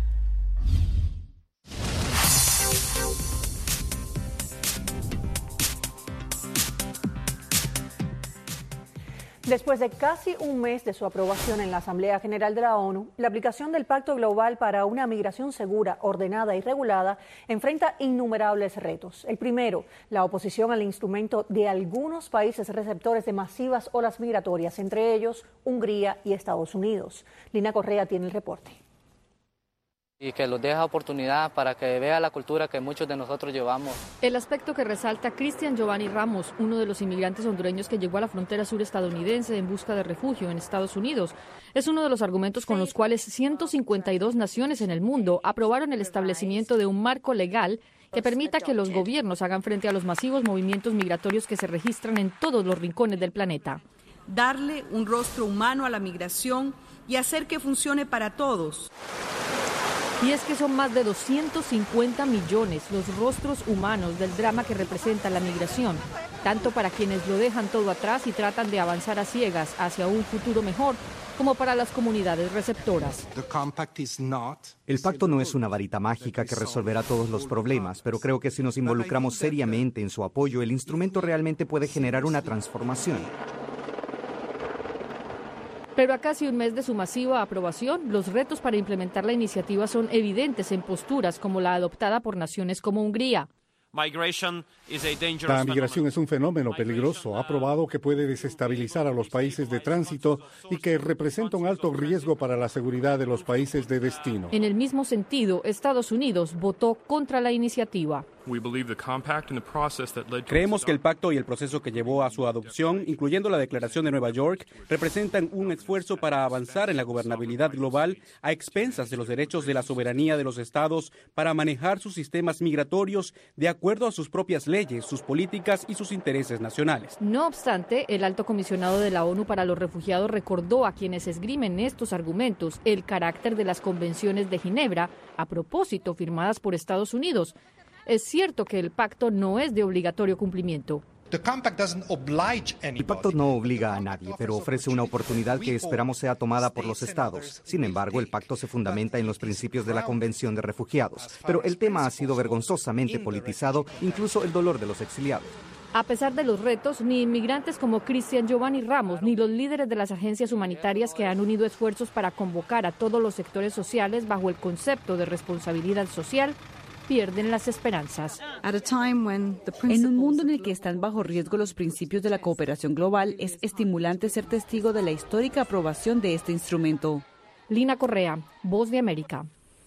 Después de casi un mes de su aprobación en la Asamblea General de la ONU, la aplicación del Pacto Global para una migración segura, ordenada y regulada enfrenta innumerables retos. El primero, la oposición al instrumento de algunos países receptores de masivas olas migratorias, entre ellos Hungría y Estados Unidos. Lina Correa tiene el reporte. Y que los deja oportunidad para que vea la cultura que muchos de nosotros llevamos. El aspecto que resalta Cristian Giovanni Ramos, uno de los inmigrantes hondureños que llegó a la frontera sur estadounidense en busca de refugio en Estados Unidos, es uno de los argumentos con los cuales 152 naciones en el mundo aprobaron el establecimiento de un marco legal que permita que los gobiernos hagan frente a los masivos movimientos migratorios que se registran en todos los rincones del planeta. Darle un rostro humano a la migración y hacer que funcione para todos. Y es que son más de 250 millones los rostros humanos del drama que representa la migración, tanto para quienes lo dejan todo atrás y tratan de avanzar a ciegas hacia un futuro mejor, como para las comunidades receptoras. El pacto no es una varita mágica que resolverá todos los problemas, pero creo que si nos involucramos seriamente en su apoyo, el instrumento realmente puede generar una transformación. Pero a casi un mes de su masiva aprobación, los retos para implementar la iniciativa son evidentes en posturas como la adoptada por naciones como Hungría. La migración es un fenómeno peligroso. Ha probado que puede desestabilizar a los países de tránsito y que representa un alto riesgo para la seguridad de los países de destino. En el mismo sentido, Estados Unidos votó contra la iniciativa. Creemos que el pacto y el proceso que llevó a su adopción, incluyendo la Declaración de Nueva York, representan un esfuerzo para avanzar en la gobernabilidad global a expensas de los derechos de la soberanía de los estados para manejar sus sistemas migratorios de acuerdo a sus propias leyes, sus políticas y sus intereses nacionales. No obstante, el alto comisionado de la ONU para los refugiados recordó a quienes esgrimen estos argumentos el carácter de las convenciones de Ginebra, a propósito firmadas por Estados Unidos. Es cierto que el pacto no es de obligatorio cumplimiento. El pacto no obliga a nadie, pero ofrece una oportunidad que esperamos sea tomada por los estados. Sin embargo, el pacto se fundamenta en los principios de la Convención de Refugiados. Pero el tema ha sido vergonzosamente politizado, incluso el dolor de los exiliados. A pesar de los retos, ni inmigrantes como Cristian Giovanni Ramos, ni los líderes de las agencias humanitarias que han unido esfuerzos para convocar a todos los sectores sociales bajo el concepto de responsabilidad social, pierden las esperanzas. En un mundo en el que están bajo riesgo los principios de la cooperación global, es estimulante ser testigo de la histórica aprobación de este instrumento. Lina Correa, Voz de América.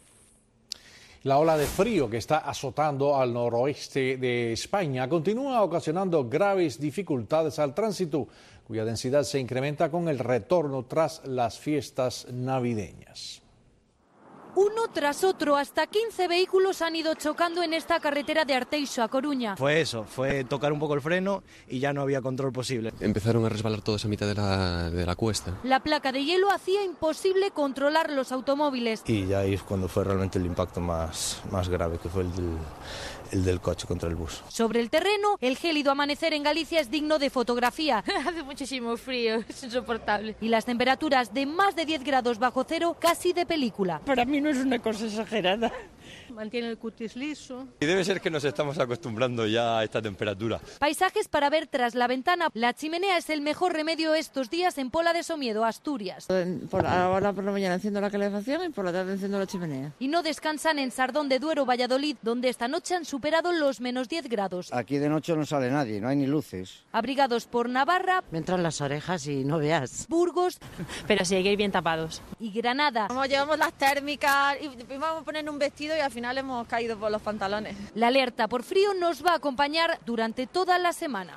La ola de frío que está azotando al noroeste de España continúa ocasionando graves dificultades al tránsito, cuya densidad se incrementa con el retorno tras las fiestas navideñas. Uno tras otro, hasta 15 vehículos han ido chocando en esta carretera de Arteixo a Coruña. Fue tocar un poco el freno y ya no había control posible. Empezaron a resbalar todos a mitad de la cuesta. La placa de hielo hacía imposible controlar los automóviles. Y ya ahí es cuando fue realmente el impacto más grave, que fue el del coche contra el bus. Sobre el terreno, el gélido amanecer en Galicia es digno de fotografía. Hace muchísimo frío, es insoportable. Y las temperaturas de más de 10 grados bajo cero, casi de película. Para mí no es una cosa exagerada. Mantiene el cutis liso. Y debe ser que nos estamos acostumbrando ya a esta temperatura. Paisajes para ver tras la ventana. La chimenea es el mejor remedio estos días en Pola de Somiedo, Asturias. Ahora por la mañana enciendo la calefacción y por la tarde enciendo la chimenea. Y no descansan en Sardón de Duero, Valladolid, donde esta noche han superado los menos 10 grados. Aquí de noche no sale nadie, no hay ni luces. Abrigados por Navarra. Me entran las orejas y no veas. Burgos. Pero sí hay que ir bien tapados. Y Granada. Como llevamos las térmicas y vamos a poner un vestido y al final hemos caído por los pantalones. La alerta por frío nos va a acompañar durante toda la semana.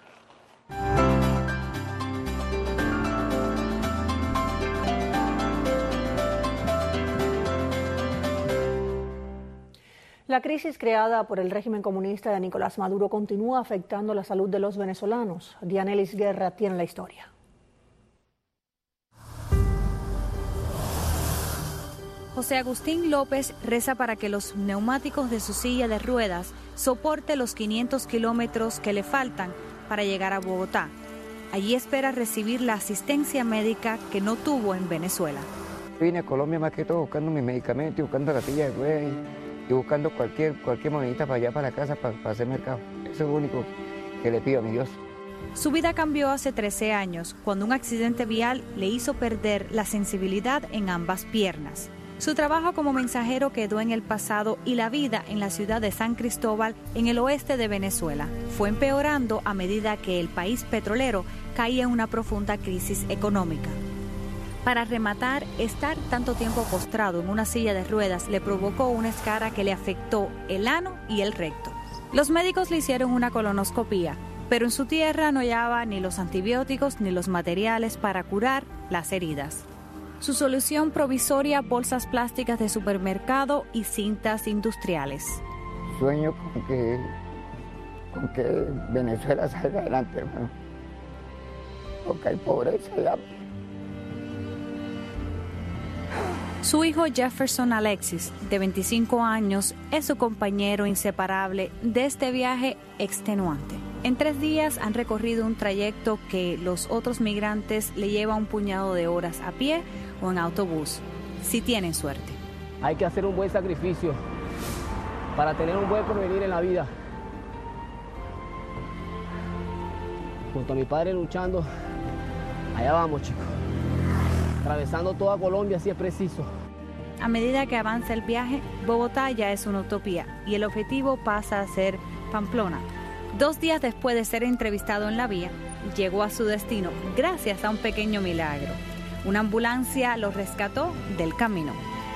La crisis creada por el régimen comunista de Nicolás Maduro continúa afectando la salud de los venezolanos. Dianelis Guerra tiene la historia. José Agustín López reza para que los neumáticos de su silla de ruedas soporte los 500 kilómetros que le faltan para llegar a Bogotá. Allí espera recibir la asistencia médica que no tuvo en Venezuela. Vine a Colombia más que todo buscando mis medicamentos, buscando gatilla de güey y buscando cualquier monedita para allá, para la casa, para hacer mercado. Eso es lo único que le pido a mi Dios. Su vida cambió hace 13 años, cuando un accidente vial le hizo perder la sensibilidad en ambas piernas. Su trabajo como mensajero quedó en el pasado y la vida en la ciudad de San Cristóbal, en el oeste de Venezuela, fue empeorando a medida que el país petrolero caía en una profunda crisis económica. Para rematar, estar tanto tiempo postrado en una silla de ruedas le provocó una escara que le afectó el ano y el recto. Los médicos le hicieron una colonoscopía, pero en su tierra no hallaba ni los antibióticos ni los materiales para curar las heridas. Su solución provisoria: bolsas plásticas de supermercado y cintas industriales. Sueño con que Venezuela salga adelante, hermano. Porque hay pobreza y hambre. Su hijo Jefferson Alexis, de 25 años, es su compañero inseparable de este viaje extenuante. En 3 días han recorrido un trayecto que los otros migrantes le lleva un puñado de horas a pie o en autobús, si tienen suerte. Hay que hacer un buen sacrificio para tener un buen porvenir en la vida. Junto a mi padre luchando, allá vamos, chicos. Atravesando toda Colombia si es preciso. A medida que avanza el viaje, Bogotá ya es una utopía y el objetivo pasa a ser Pamplona. 2 días después de ser entrevistado en la vía, llegó a su destino gracias a un pequeño milagro. Una ambulancia lo rescató del camino.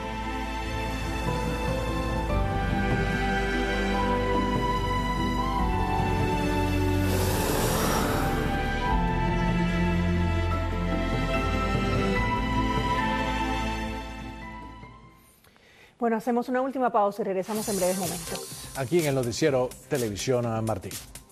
Bueno, hacemos una última pausa y regresamos en breves momentos. Aquí en el noticiero Televisión Martí.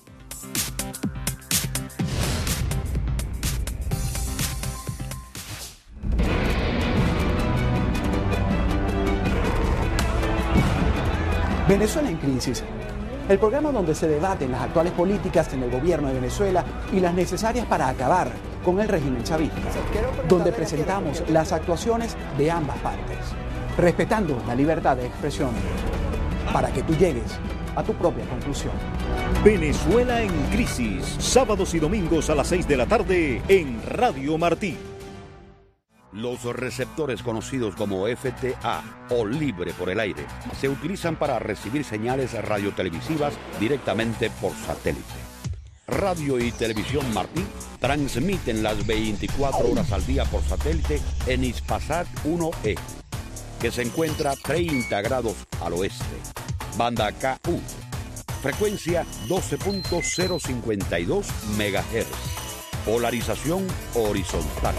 Venezuela en crisis. El programa donde se debaten las actuales políticas en el gobierno de Venezuela y las necesarias para acabar con el régimen chavista, donde presentamos las actuaciones de ambas partes, respetando la libertad de expresión, para que tú llegues a tu propia conclusión. Venezuela en crisis, sábados y domingos a las 6 de la tarde en Radio Martí. Los receptores conocidos como FTA o libre por el aire se utilizan para recibir señales radiotelevisivas directamente por satélite. Radio y Televisión Martí transmiten las 24 horas al día por satélite en Hispasat 1E, que se encuentra 30 grados al oeste. Banda KU, frecuencia 12.052 MHz, polarización horizontal.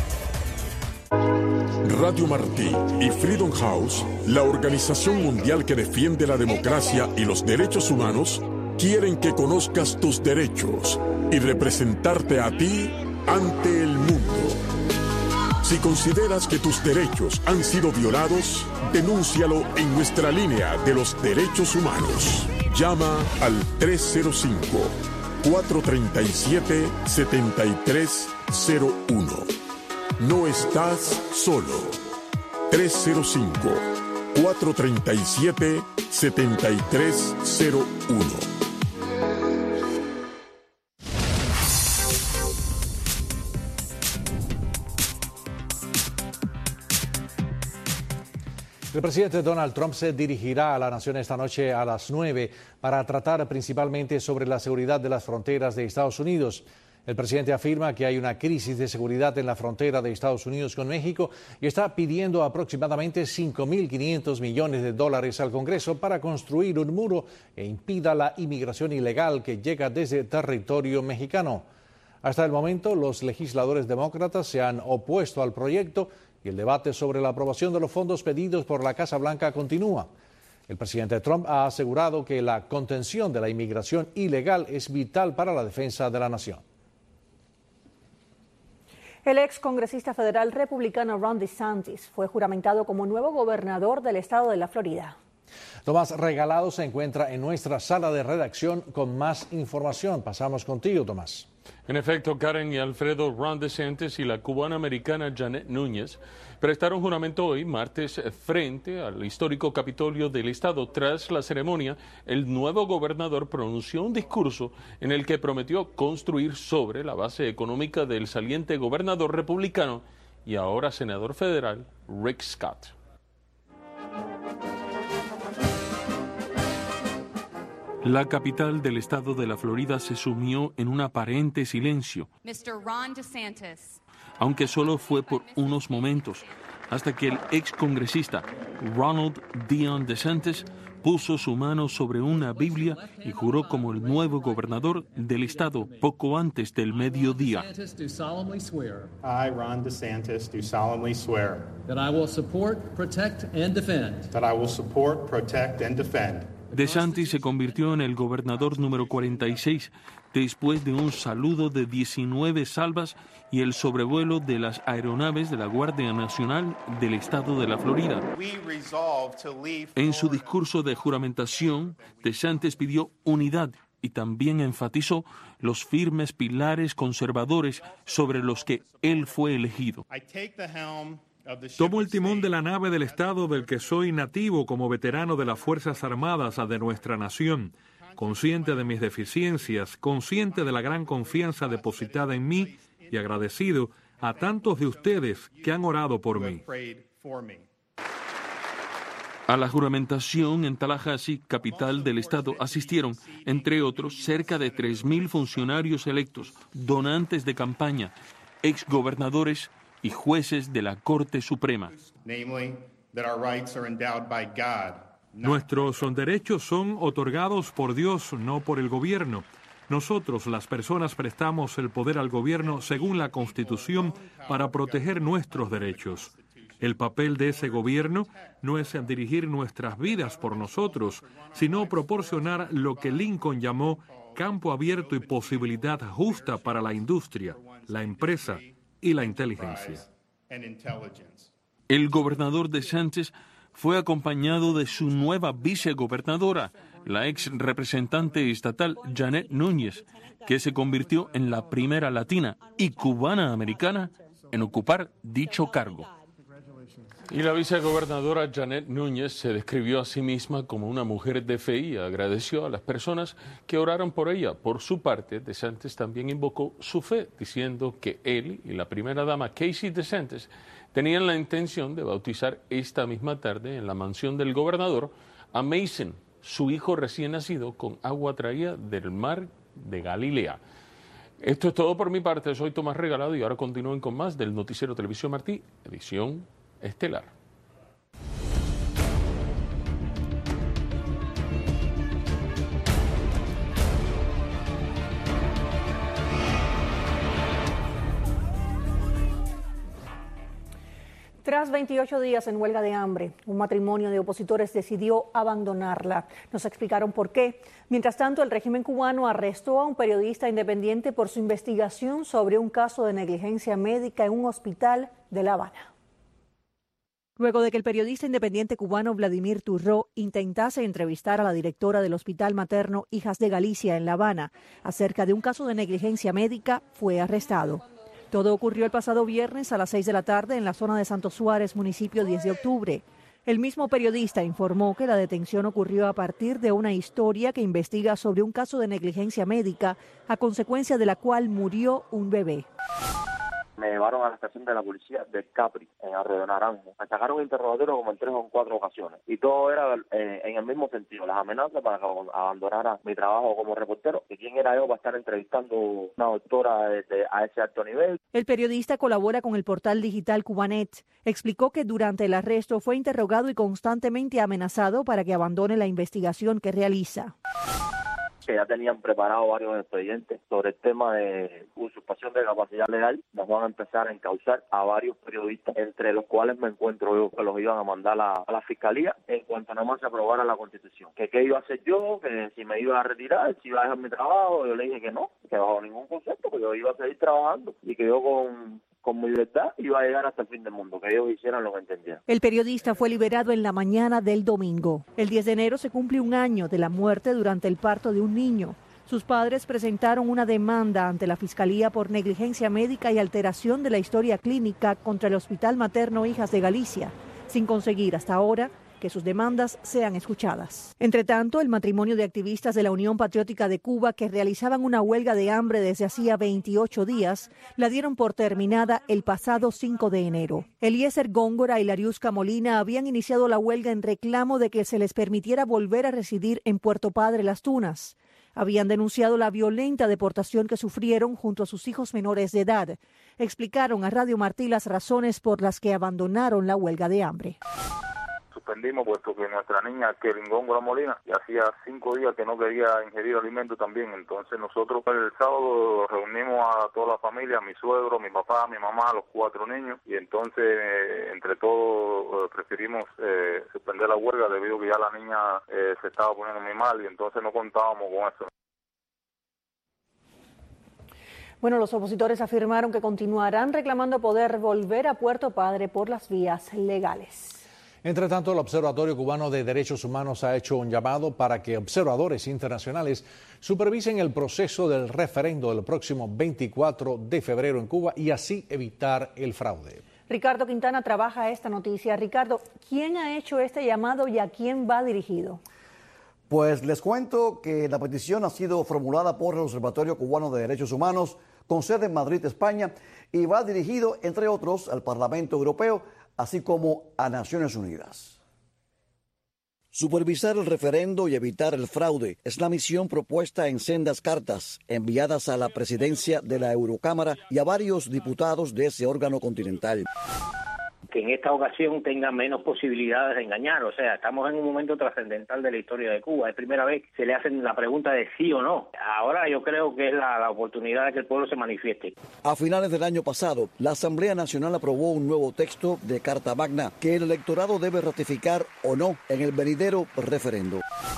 Radio Martí y Freedom House, la organización mundial que defiende la democracia y los derechos humanos, quieren que conozcas tus derechos y representarte a ti ante el mundo. Si consideras que tus derechos han sido violados, denúncialo en nuestra línea de los derechos humanos. Llama al 305-437-7301. No estás solo. 305-437-7301. El presidente Donald Trump se dirigirá a la nación esta noche a las 9 para tratar principalmente sobre la seguridad de las fronteras de Estados Unidos. El presidente afirma que hay una crisis de seguridad en la frontera de Estados Unidos con México y está pidiendo aproximadamente $5.500 millones al Congreso para construir un muro que impida la inmigración ilegal que llega desde territorio mexicano. Hasta el momento, los legisladores demócratas se han opuesto al proyecto y el debate sobre la aprobación de los fondos pedidos por la Casa Blanca continúa. El presidente Trump ha asegurado que la contención de la inmigración ilegal es vital para la defensa de la nación. El ex congresista federal republicano Ron DeSantis fue juramentado como nuevo gobernador del estado de la Florida. Tomás Regalado se encuentra en nuestra sala de redacción con más información. Pasamos contigo, Tomás. En efecto, Karen y Alfredo, Ron DeSantis y la cubana-americana Janet Núñez prestaron juramento hoy, martes, frente al histórico Capitolio del Estado. Tras la ceremonia, el nuevo gobernador pronunció un discurso en el que prometió construir sobre la base económica del saliente gobernador republicano y ahora senador federal, Rick Scott. La capital del estado de la Florida se sumió en un aparente silencio, aunque solo fue por unos momentos, hasta que el excongresista Ronald Dion DeSantis puso su mano sobre una Biblia y juró como el nuevo gobernador del estado poco antes del mediodía. I, Ron DeSantis, do solemnly swear that I will support, protect, and defend. That I will support, protect, and defend. DeSantis se convirtió en el gobernador número 46 después de un saludo de 19 salvas y el sobrevuelo de las aeronaves de la Guardia Nacional del estado de la Florida. En su discurso de juramentación, DeSantis pidió unidad y también enfatizó los firmes pilares conservadores sobre los que él fue elegido. Tomo el timón de la nave del Estado del que soy nativo como veterano de las Fuerzas Armadas de nuestra nación, consciente de mis deficiencias, consciente de la gran confianza depositada en mí y agradecido a tantos de ustedes que han orado por mí. A la juramentación en Tallahassee, capital del estado, asistieron, entre otros, cerca de 3,000 funcionarios electos, donantes de campaña, exgobernadores y jueces de la Corte Suprema. Nuestros derechos son otorgados por Dios, no por el gobierno. Nosotros, las personas, prestamos el poder al gobierno según la Constitución para proteger nuestros derechos. El papel de ese gobierno no es dirigir nuestras vidas por nosotros, sino proporcionar lo que Lincoln llamó campo abierto y posibilidad justa para la industria, la empresa y la inteligencia. El gobernador DeSantis fue acompañado de su nueva vicegobernadora, la ex representante estatal Janet Núñez, que se convirtió en la primera latina y cubana-americana en ocupar dicho cargo. Y la vicegobernadora Janet Núñez se describió a sí misma como una mujer de fe y agradeció a las personas que oraron por ella. Por su parte, DeSantis también invocó su fe, diciendo que él y la primera dama Casey DeSantis tenían la intención de bautizar esta misma tarde en la mansión del gobernador a Mason, su hijo recién nacido, con agua traída del mar de Galilea. Esto es todo por mi parte. Soy Tomás Regalado y ahora continúen con más del Noticiero Televisión Martí, edición estelar. Tras 28 días en huelga de hambre, un matrimonio de opositores decidió abandonarla. Nos explicaron por qué. Mientras tanto, el régimen cubano arrestó a un periodista independiente por su investigación sobre un caso de negligencia médica en un hospital de La Habana. Luego de que el periodista independiente cubano Vladimir Turró intentase entrevistar a la directora del Hospital Materno Hijas de Galicia en La Habana acerca de un caso de negligencia médica, fue arrestado. Todo ocurrió el pasado viernes a las 6 de la tarde en la zona de Santo Suárez, municipio 10 de octubre. El mismo periodista informó que la detención ocurrió a partir de una historia que investiga sobre un caso de negligencia médica, a consecuencia de la cual murió un bebé. Me llevaron a la estación de la policía de Capri, en Arroyo de Naranjo. Me sacaron un interrogatorio como en 3 o 4 ocasiones. Y todo era en el mismo sentido, las amenazas para que abandonara mi trabajo como reportero. ¿Y quién era yo para estar entrevistando una doctora a ese alto nivel? El periodista colabora con el portal digital Cubanet. Explicó que durante el arresto fue interrogado y constantemente amenazado para que abandone la investigación que realiza. Que ya tenían preparado varios expedientes sobre el tema de usurpación de capacidad legal. Nos van a empezar a encauzar a varios periodistas, entre los cuales me encuentro yo, que los iban a mandar a la fiscalía en cuanto nada más se aprobara la Constitución. Que qué iba a hacer yo, que si me iba a retirar, si iba a dejar mi trabajo. Yo le dije que no, que bajo ningún concepto, que yo iba a seguir trabajando y que yo con mi verdad iba a llegar hasta el fin del mundo, que ellos hicieran lo que entendieran. El periodista fue liberado en la mañana del domingo. El 10 de enero se cumple un año de la muerte durante el parto de un niño. Sus padres presentaron una demanda ante la Fiscalía por negligencia médica y alteración de la historia clínica contra el Hospital Materno Hijas de Galicia, sin conseguir hasta ahora que sus demandas sean escuchadas. Entre tanto, el matrimonio de activistas de la Unión Patriótica de Cuba que realizaban una huelga de hambre desde hacía 28 días, la dieron por terminada el pasado 5 de enero. Eliezer Góngora y Lariusca Molina habían iniciado la huelga en reclamo de que se les permitiera volver a residir en Puerto Padre Las Tunas. Habían denunciado la violenta deportación que sufrieron junto a sus hijos menores de edad. Explicaron a Radio Martí las razones por las que abandonaron la huelga de hambre. Suspendimos puesto que nuestra niña Kelvin Góngora Molina ya hacía 5 días que no quería ingerir alimento también. Entonces nosotros el sábado reunimos a toda la familia, a mi suegro, mi papá, mi mamá, a los 4 niños, y entonces entre todos preferimos suspender la huelga debido a que ya la niña se estaba poniendo muy mal y entonces no contábamos con eso. Bueno, los opositores afirmaron que continuarán reclamando poder volver a Puerto Padre por las vías legales. Entre tanto, el Observatorio Cubano de Derechos Humanos ha hecho un llamado para que observadores internacionales supervisen el proceso del referendo del próximo 24 de febrero en Cuba y así evitar el fraude. Ricardo Quintana trabaja esta noticia. Ricardo, ¿quién ha hecho este llamado y a quién va dirigido? Pues les cuento que la petición ha sido formulada por el Observatorio Cubano de Derechos Humanos con sede en Madrid, España, y va dirigido, entre otros, al Parlamento Europeo, así como a Naciones Unidas. Supervisar el referendo y evitar el fraude es la misión propuesta en sendas cartas enviadas a la presidencia de la Eurocámara y a varios diputados de ese órgano continental. Que en esta ocasión tenga menos posibilidades de engañar. O sea, estamos en un momento trascendental de la historia de Cuba. Es primera vez que se le hacen la pregunta de sí o no. Ahora yo creo que es la oportunidad de que el pueblo se manifieste. A finales del año pasado, la Asamblea Nacional aprobó un nuevo texto de Carta Magna que el electorado debe ratificar o no en el venidero referendo.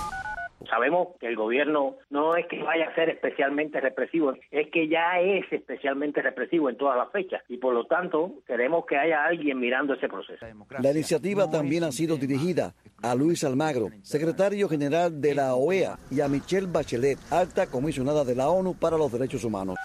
Sabemos que el gobierno no es que vaya a ser especialmente represivo, es que ya es especialmente represivo en todas las fechas y por lo tanto queremos que haya alguien mirando ese proceso. La iniciativa también ha sido dirigida a Luis Almagro, secretario general de la OEA, y a Michelle Bachelet, alta comisionada de la ONU para los Derechos Humanos.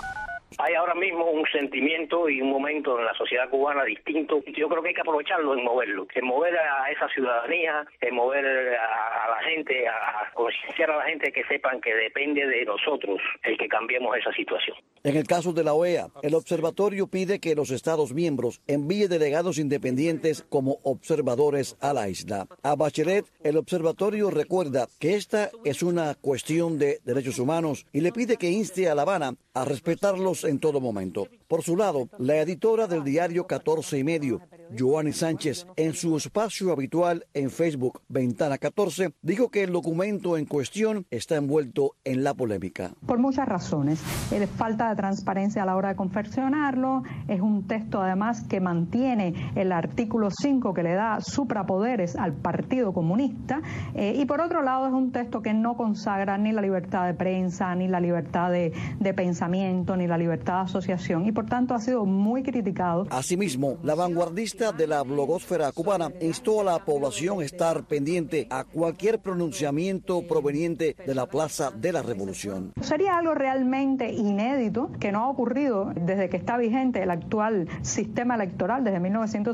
Hay ahora mismo un sentimiento y un momento en la sociedad cubana distinto. Yo creo que hay que aprovecharlo en moverlo, en mover a esa ciudadanía, en mover a la gente, a concienciar a la gente que sepan que depende de nosotros el que cambiemos esa situación. En el caso de la OEA, el observatorio pide que los Estados miembros envíen delegados independientes como observadores a la isla. A Bachelet, el observatorio recuerda que esta es una cuestión de derechos humanos y le pide que inste a La Habana a respetarlos en todo momento. Por su lado, la editora del diario 14 y medio, Joanny Sánchez, en su espacio habitual en Facebook, Ventana 14, dijo que el documento en cuestión está envuelto en la polémica. Por muchas razones. Falta de transparencia a la hora de confeccionarlo. Es un texto, además, que mantiene el artículo 5 que le da suprapoderes al Partido Comunista. Y por otro lado, es un texto que no consagra ni la libertad de prensa, ni la libertad de pensamiento, ni la libertad de asociación. Y por tanto, ha sido muy criticado. Asimismo, la vanguardista de la blogósfera cubana instó a la población a estar pendiente a cualquier pronunciamiento proveniente de la Plaza de la Revolución. Sería algo realmente inédito que no ha ocurrido desde que está vigente el actual sistema electoral desde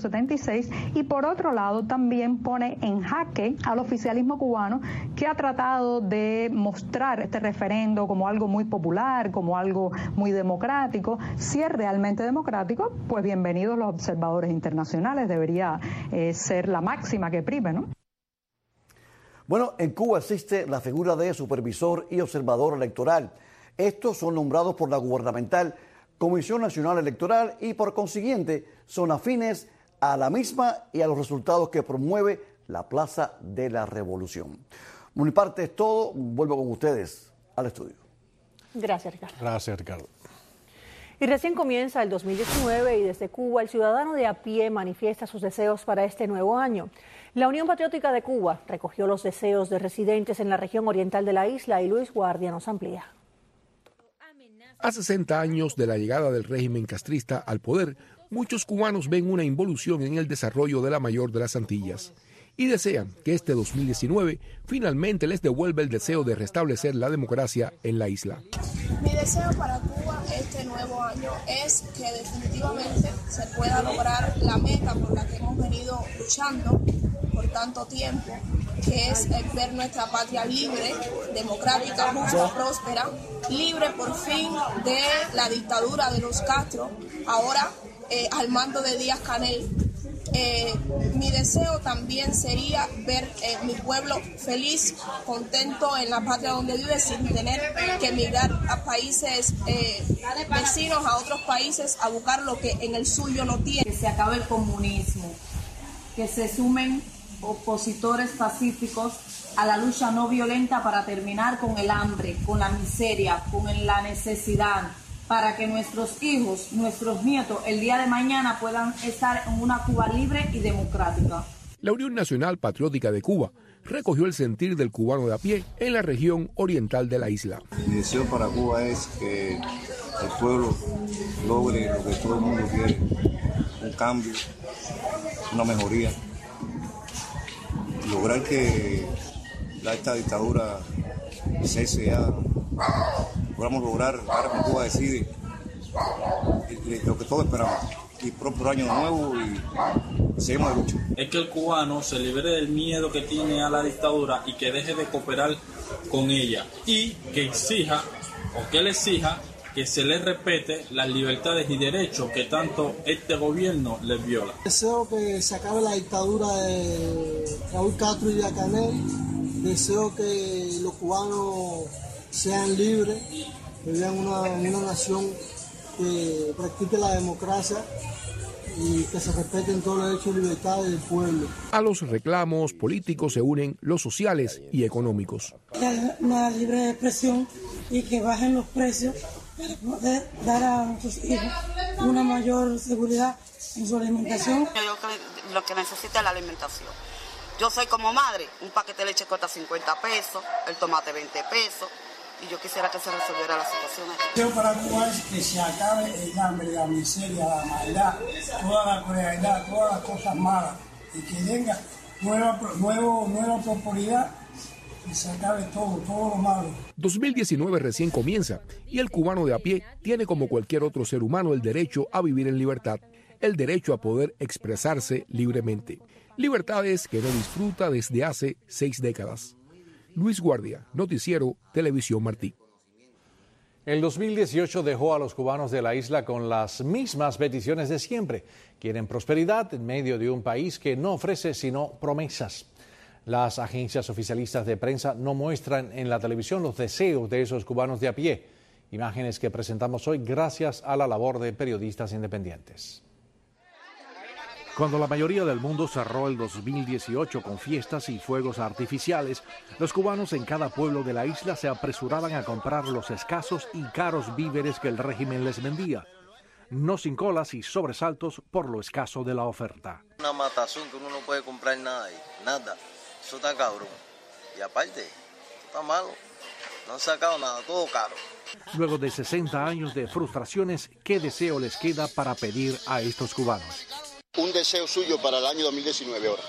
1976 y por otro lado también pone en jaque al oficialismo cubano que ha tratado de mostrar este referendo como algo muy popular, como algo muy democrático. Si es realmente democrático, pues bienvenidos los observadores internacionales, debería ser la máxima que prime, ¿no? Bueno, en Cuba existe la figura de supervisor y observador electoral. Estos son nombrados por la gubernamental Comisión Nacional Electoral y por consiguiente son afines a la misma y a los resultados que promueve la Plaza de la Revolución. Por mi parte es todo, vuelvo con ustedes al estudio. Gracias, Ricardo. Gracias, Ricardo. Y recién comienza el 2019 y desde Cuba el ciudadano de a pie manifiesta sus deseos para este nuevo año. La Unión Patriótica de Cuba recogió los deseos de residentes en la región oriental de la isla y Luis Guardia nos amplía. A 60 años de la llegada del régimen castrista al poder, muchos cubanos ven una involución en el desarrollo de la mayor de las Antillas y desean que este 2019 finalmente les devuelva el deseo de restablecer la democracia en la isla. Mi deseo para Cuba este nuevo año es que definitivamente se pueda lograr la meta por la que hemos venido luchando por tanto tiempo, que es ver nuestra patria libre, democrática, justa, próspera, libre por fin de la dictadura de los Castro, ahora al mando de Díaz-Canel. Mi deseo también sería ver mi pueblo feliz, contento en la patria donde vive, sin tener que emigrar a países vecinos, a otros países, a buscar lo que en el suyo no tiene. Que se acabe el comunismo, que se sumen opositores pacíficos a la lucha no violenta para terminar con el hambre, con la miseria, con la necesidad, para que nuestros hijos, nuestros nietos, el día de mañana puedan estar en una Cuba libre y democrática. La Unión Nacional Patriótica de Cuba recogió el sentir del cubano de a pie en la región oriental de la isla. Mi deseo para Cuba es que el pueblo logre lo que todo el mundo quiere, un cambio, una mejoría, lograr que esta dictadura cese ya. Podamos lograr, ahora que Cuba decide lo que todos esperamos, y próximo año nuevo y seguimos de lucha. Es que el cubano se libere del miedo que tiene a la dictadura y que deje de cooperar con ella, y que exija, o que le exija, que se le respete las libertades y derechos que tanto este gobierno les viola. Deseo que se acabe la dictadura de Raúl Castro y Díaz-Canel, deseo que los cubanos sean libres, que vivan una nación que practique la democracia y que se respeten todos los derechos y libertades del pueblo. A los reclamos políticos se unen los sociales y económicos. Una libre expresión y que bajen los precios para poder dar a nuestros hijos una mayor seguridad en su alimentación. Yo lo que necesita es la alimentación. Yo soy como madre, un paquete de leche cuesta 50 pesos, el tomate 20 pesos. Y yo quisiera que se resolviera la situación. Yo para Cuba es que se acabe el hambre, la miseria, la maldad, toda la crueldad, todas las cosas malas, y que venga nueva prosperidad y se acabe todo lo malo. 2019 recién comienza y el cubano de a pie tiene, como cualquier otro ser humano, el derecho a vivir en libertad, el derecho a poder expresarse libremente. Libertades que no disfruta desde hace 6 décadas. Luis Guardia, Noticiero Televisión Martí. El 2018 dejó a los cubanos de la isla con las mismas peticiones de siempre. Quieren prosperidad en medio de un país que no ofrece sino promesas. Las agencias oficialistas de prensa no muestran en la televisión los deseos de esos cubanos de a pie. Imágenes que presentamos hoy gracias a la labor de periodistas independientes. Cuando la mayoría del mundo cerró el 2018 con fiestas y fuegos artificiales, los cubanos en cada pueblo de la isla se apresuraban a comprar los escasos y caros víveres que el régimen les vendía. No sin colas y sobresaltos por lo escaso de la oferta. Una matazón que uno no puede comprar nada ahí, nada. Eso está cabrón. Y aparte, está malo. No han sacado nada, todo caro. Luego de 60 años de frustraciones, ¿qué deseo les queda para pedir a estos cubanos? Un deseo suyo para el año 2019 ahora.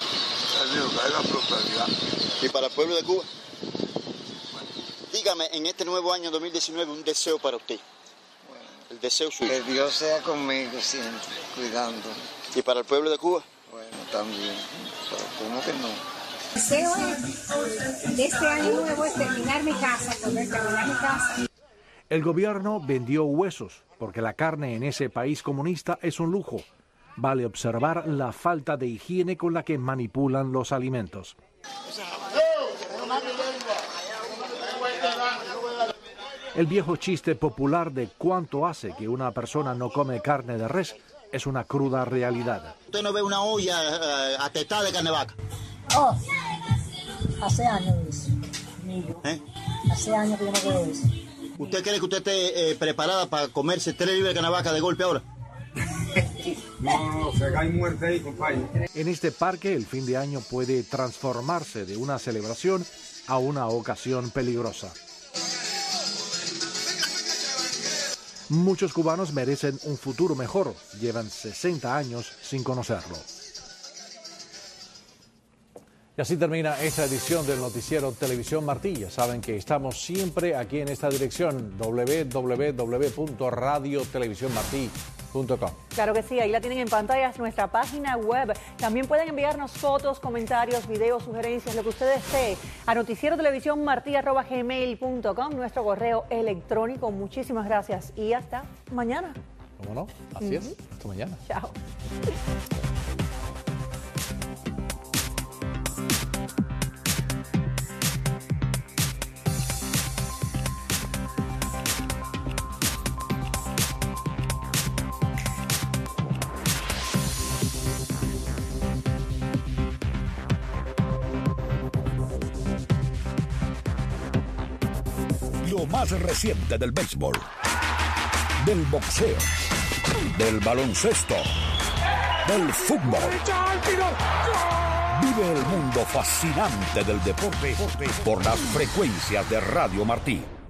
¿Y para el pueblo de Cuba? Dígame, en este nuevo año 2019, un deseo para usted. El deseo suyo. Que Dios sea conmigo siempre, cuidando. ¿Y para el pueblo de Cuba? Bueno, también. Pero ¿cómo que no? El deseo de este año nuevo es terminar mi casa, poder terminar mi casa. El gobierno vendió huesos, porque la carne en ese país comunista es un lujo. Vale observar la falta de higiene con la que manipulan los alimentos. El viejo chiste popular de cuánto hace que una persona no come carne de res es una cruda realidad. ¿Usted no ve una olla atetada de carne de vaca? Oh, hace años eso. Hace años que yo no veo eso. ¿Usted cree que usted esté preparada para comerse 3 libras de carne de vaca de golpe ahora? No, se cae muerte ahí, compadre. En este parque el fin de año puede transformarse de una celebración a una ocasión peligrosa. Muchos cubanos merecen un futuro mejor. Llevan 60 años sin conocerlo. Y así termina esta edición del noticiero Televisión Martí. Ya saben que estamos siempre aquí en esta dirección, www.radiotelevisiónmartí.com. Claro que sí, ahí la tienen en pantalla, es nuestra página web. También pueden enviarnos fotos, comentarios, videos, sugerencias, lo que ustedes deseen a noticierotelevisiónmartí@gmail.com, nuestro correo electrónico. Muchísimas gracias y hasta mañana. ¿Cómo no? Así es. Hasta mañana. Chao. Lo más reciente del béisbol, del boxeo, del baloncesto, del fútbol. Vive el mundo fascinante del deporte por las frecuencias de Radio Martí.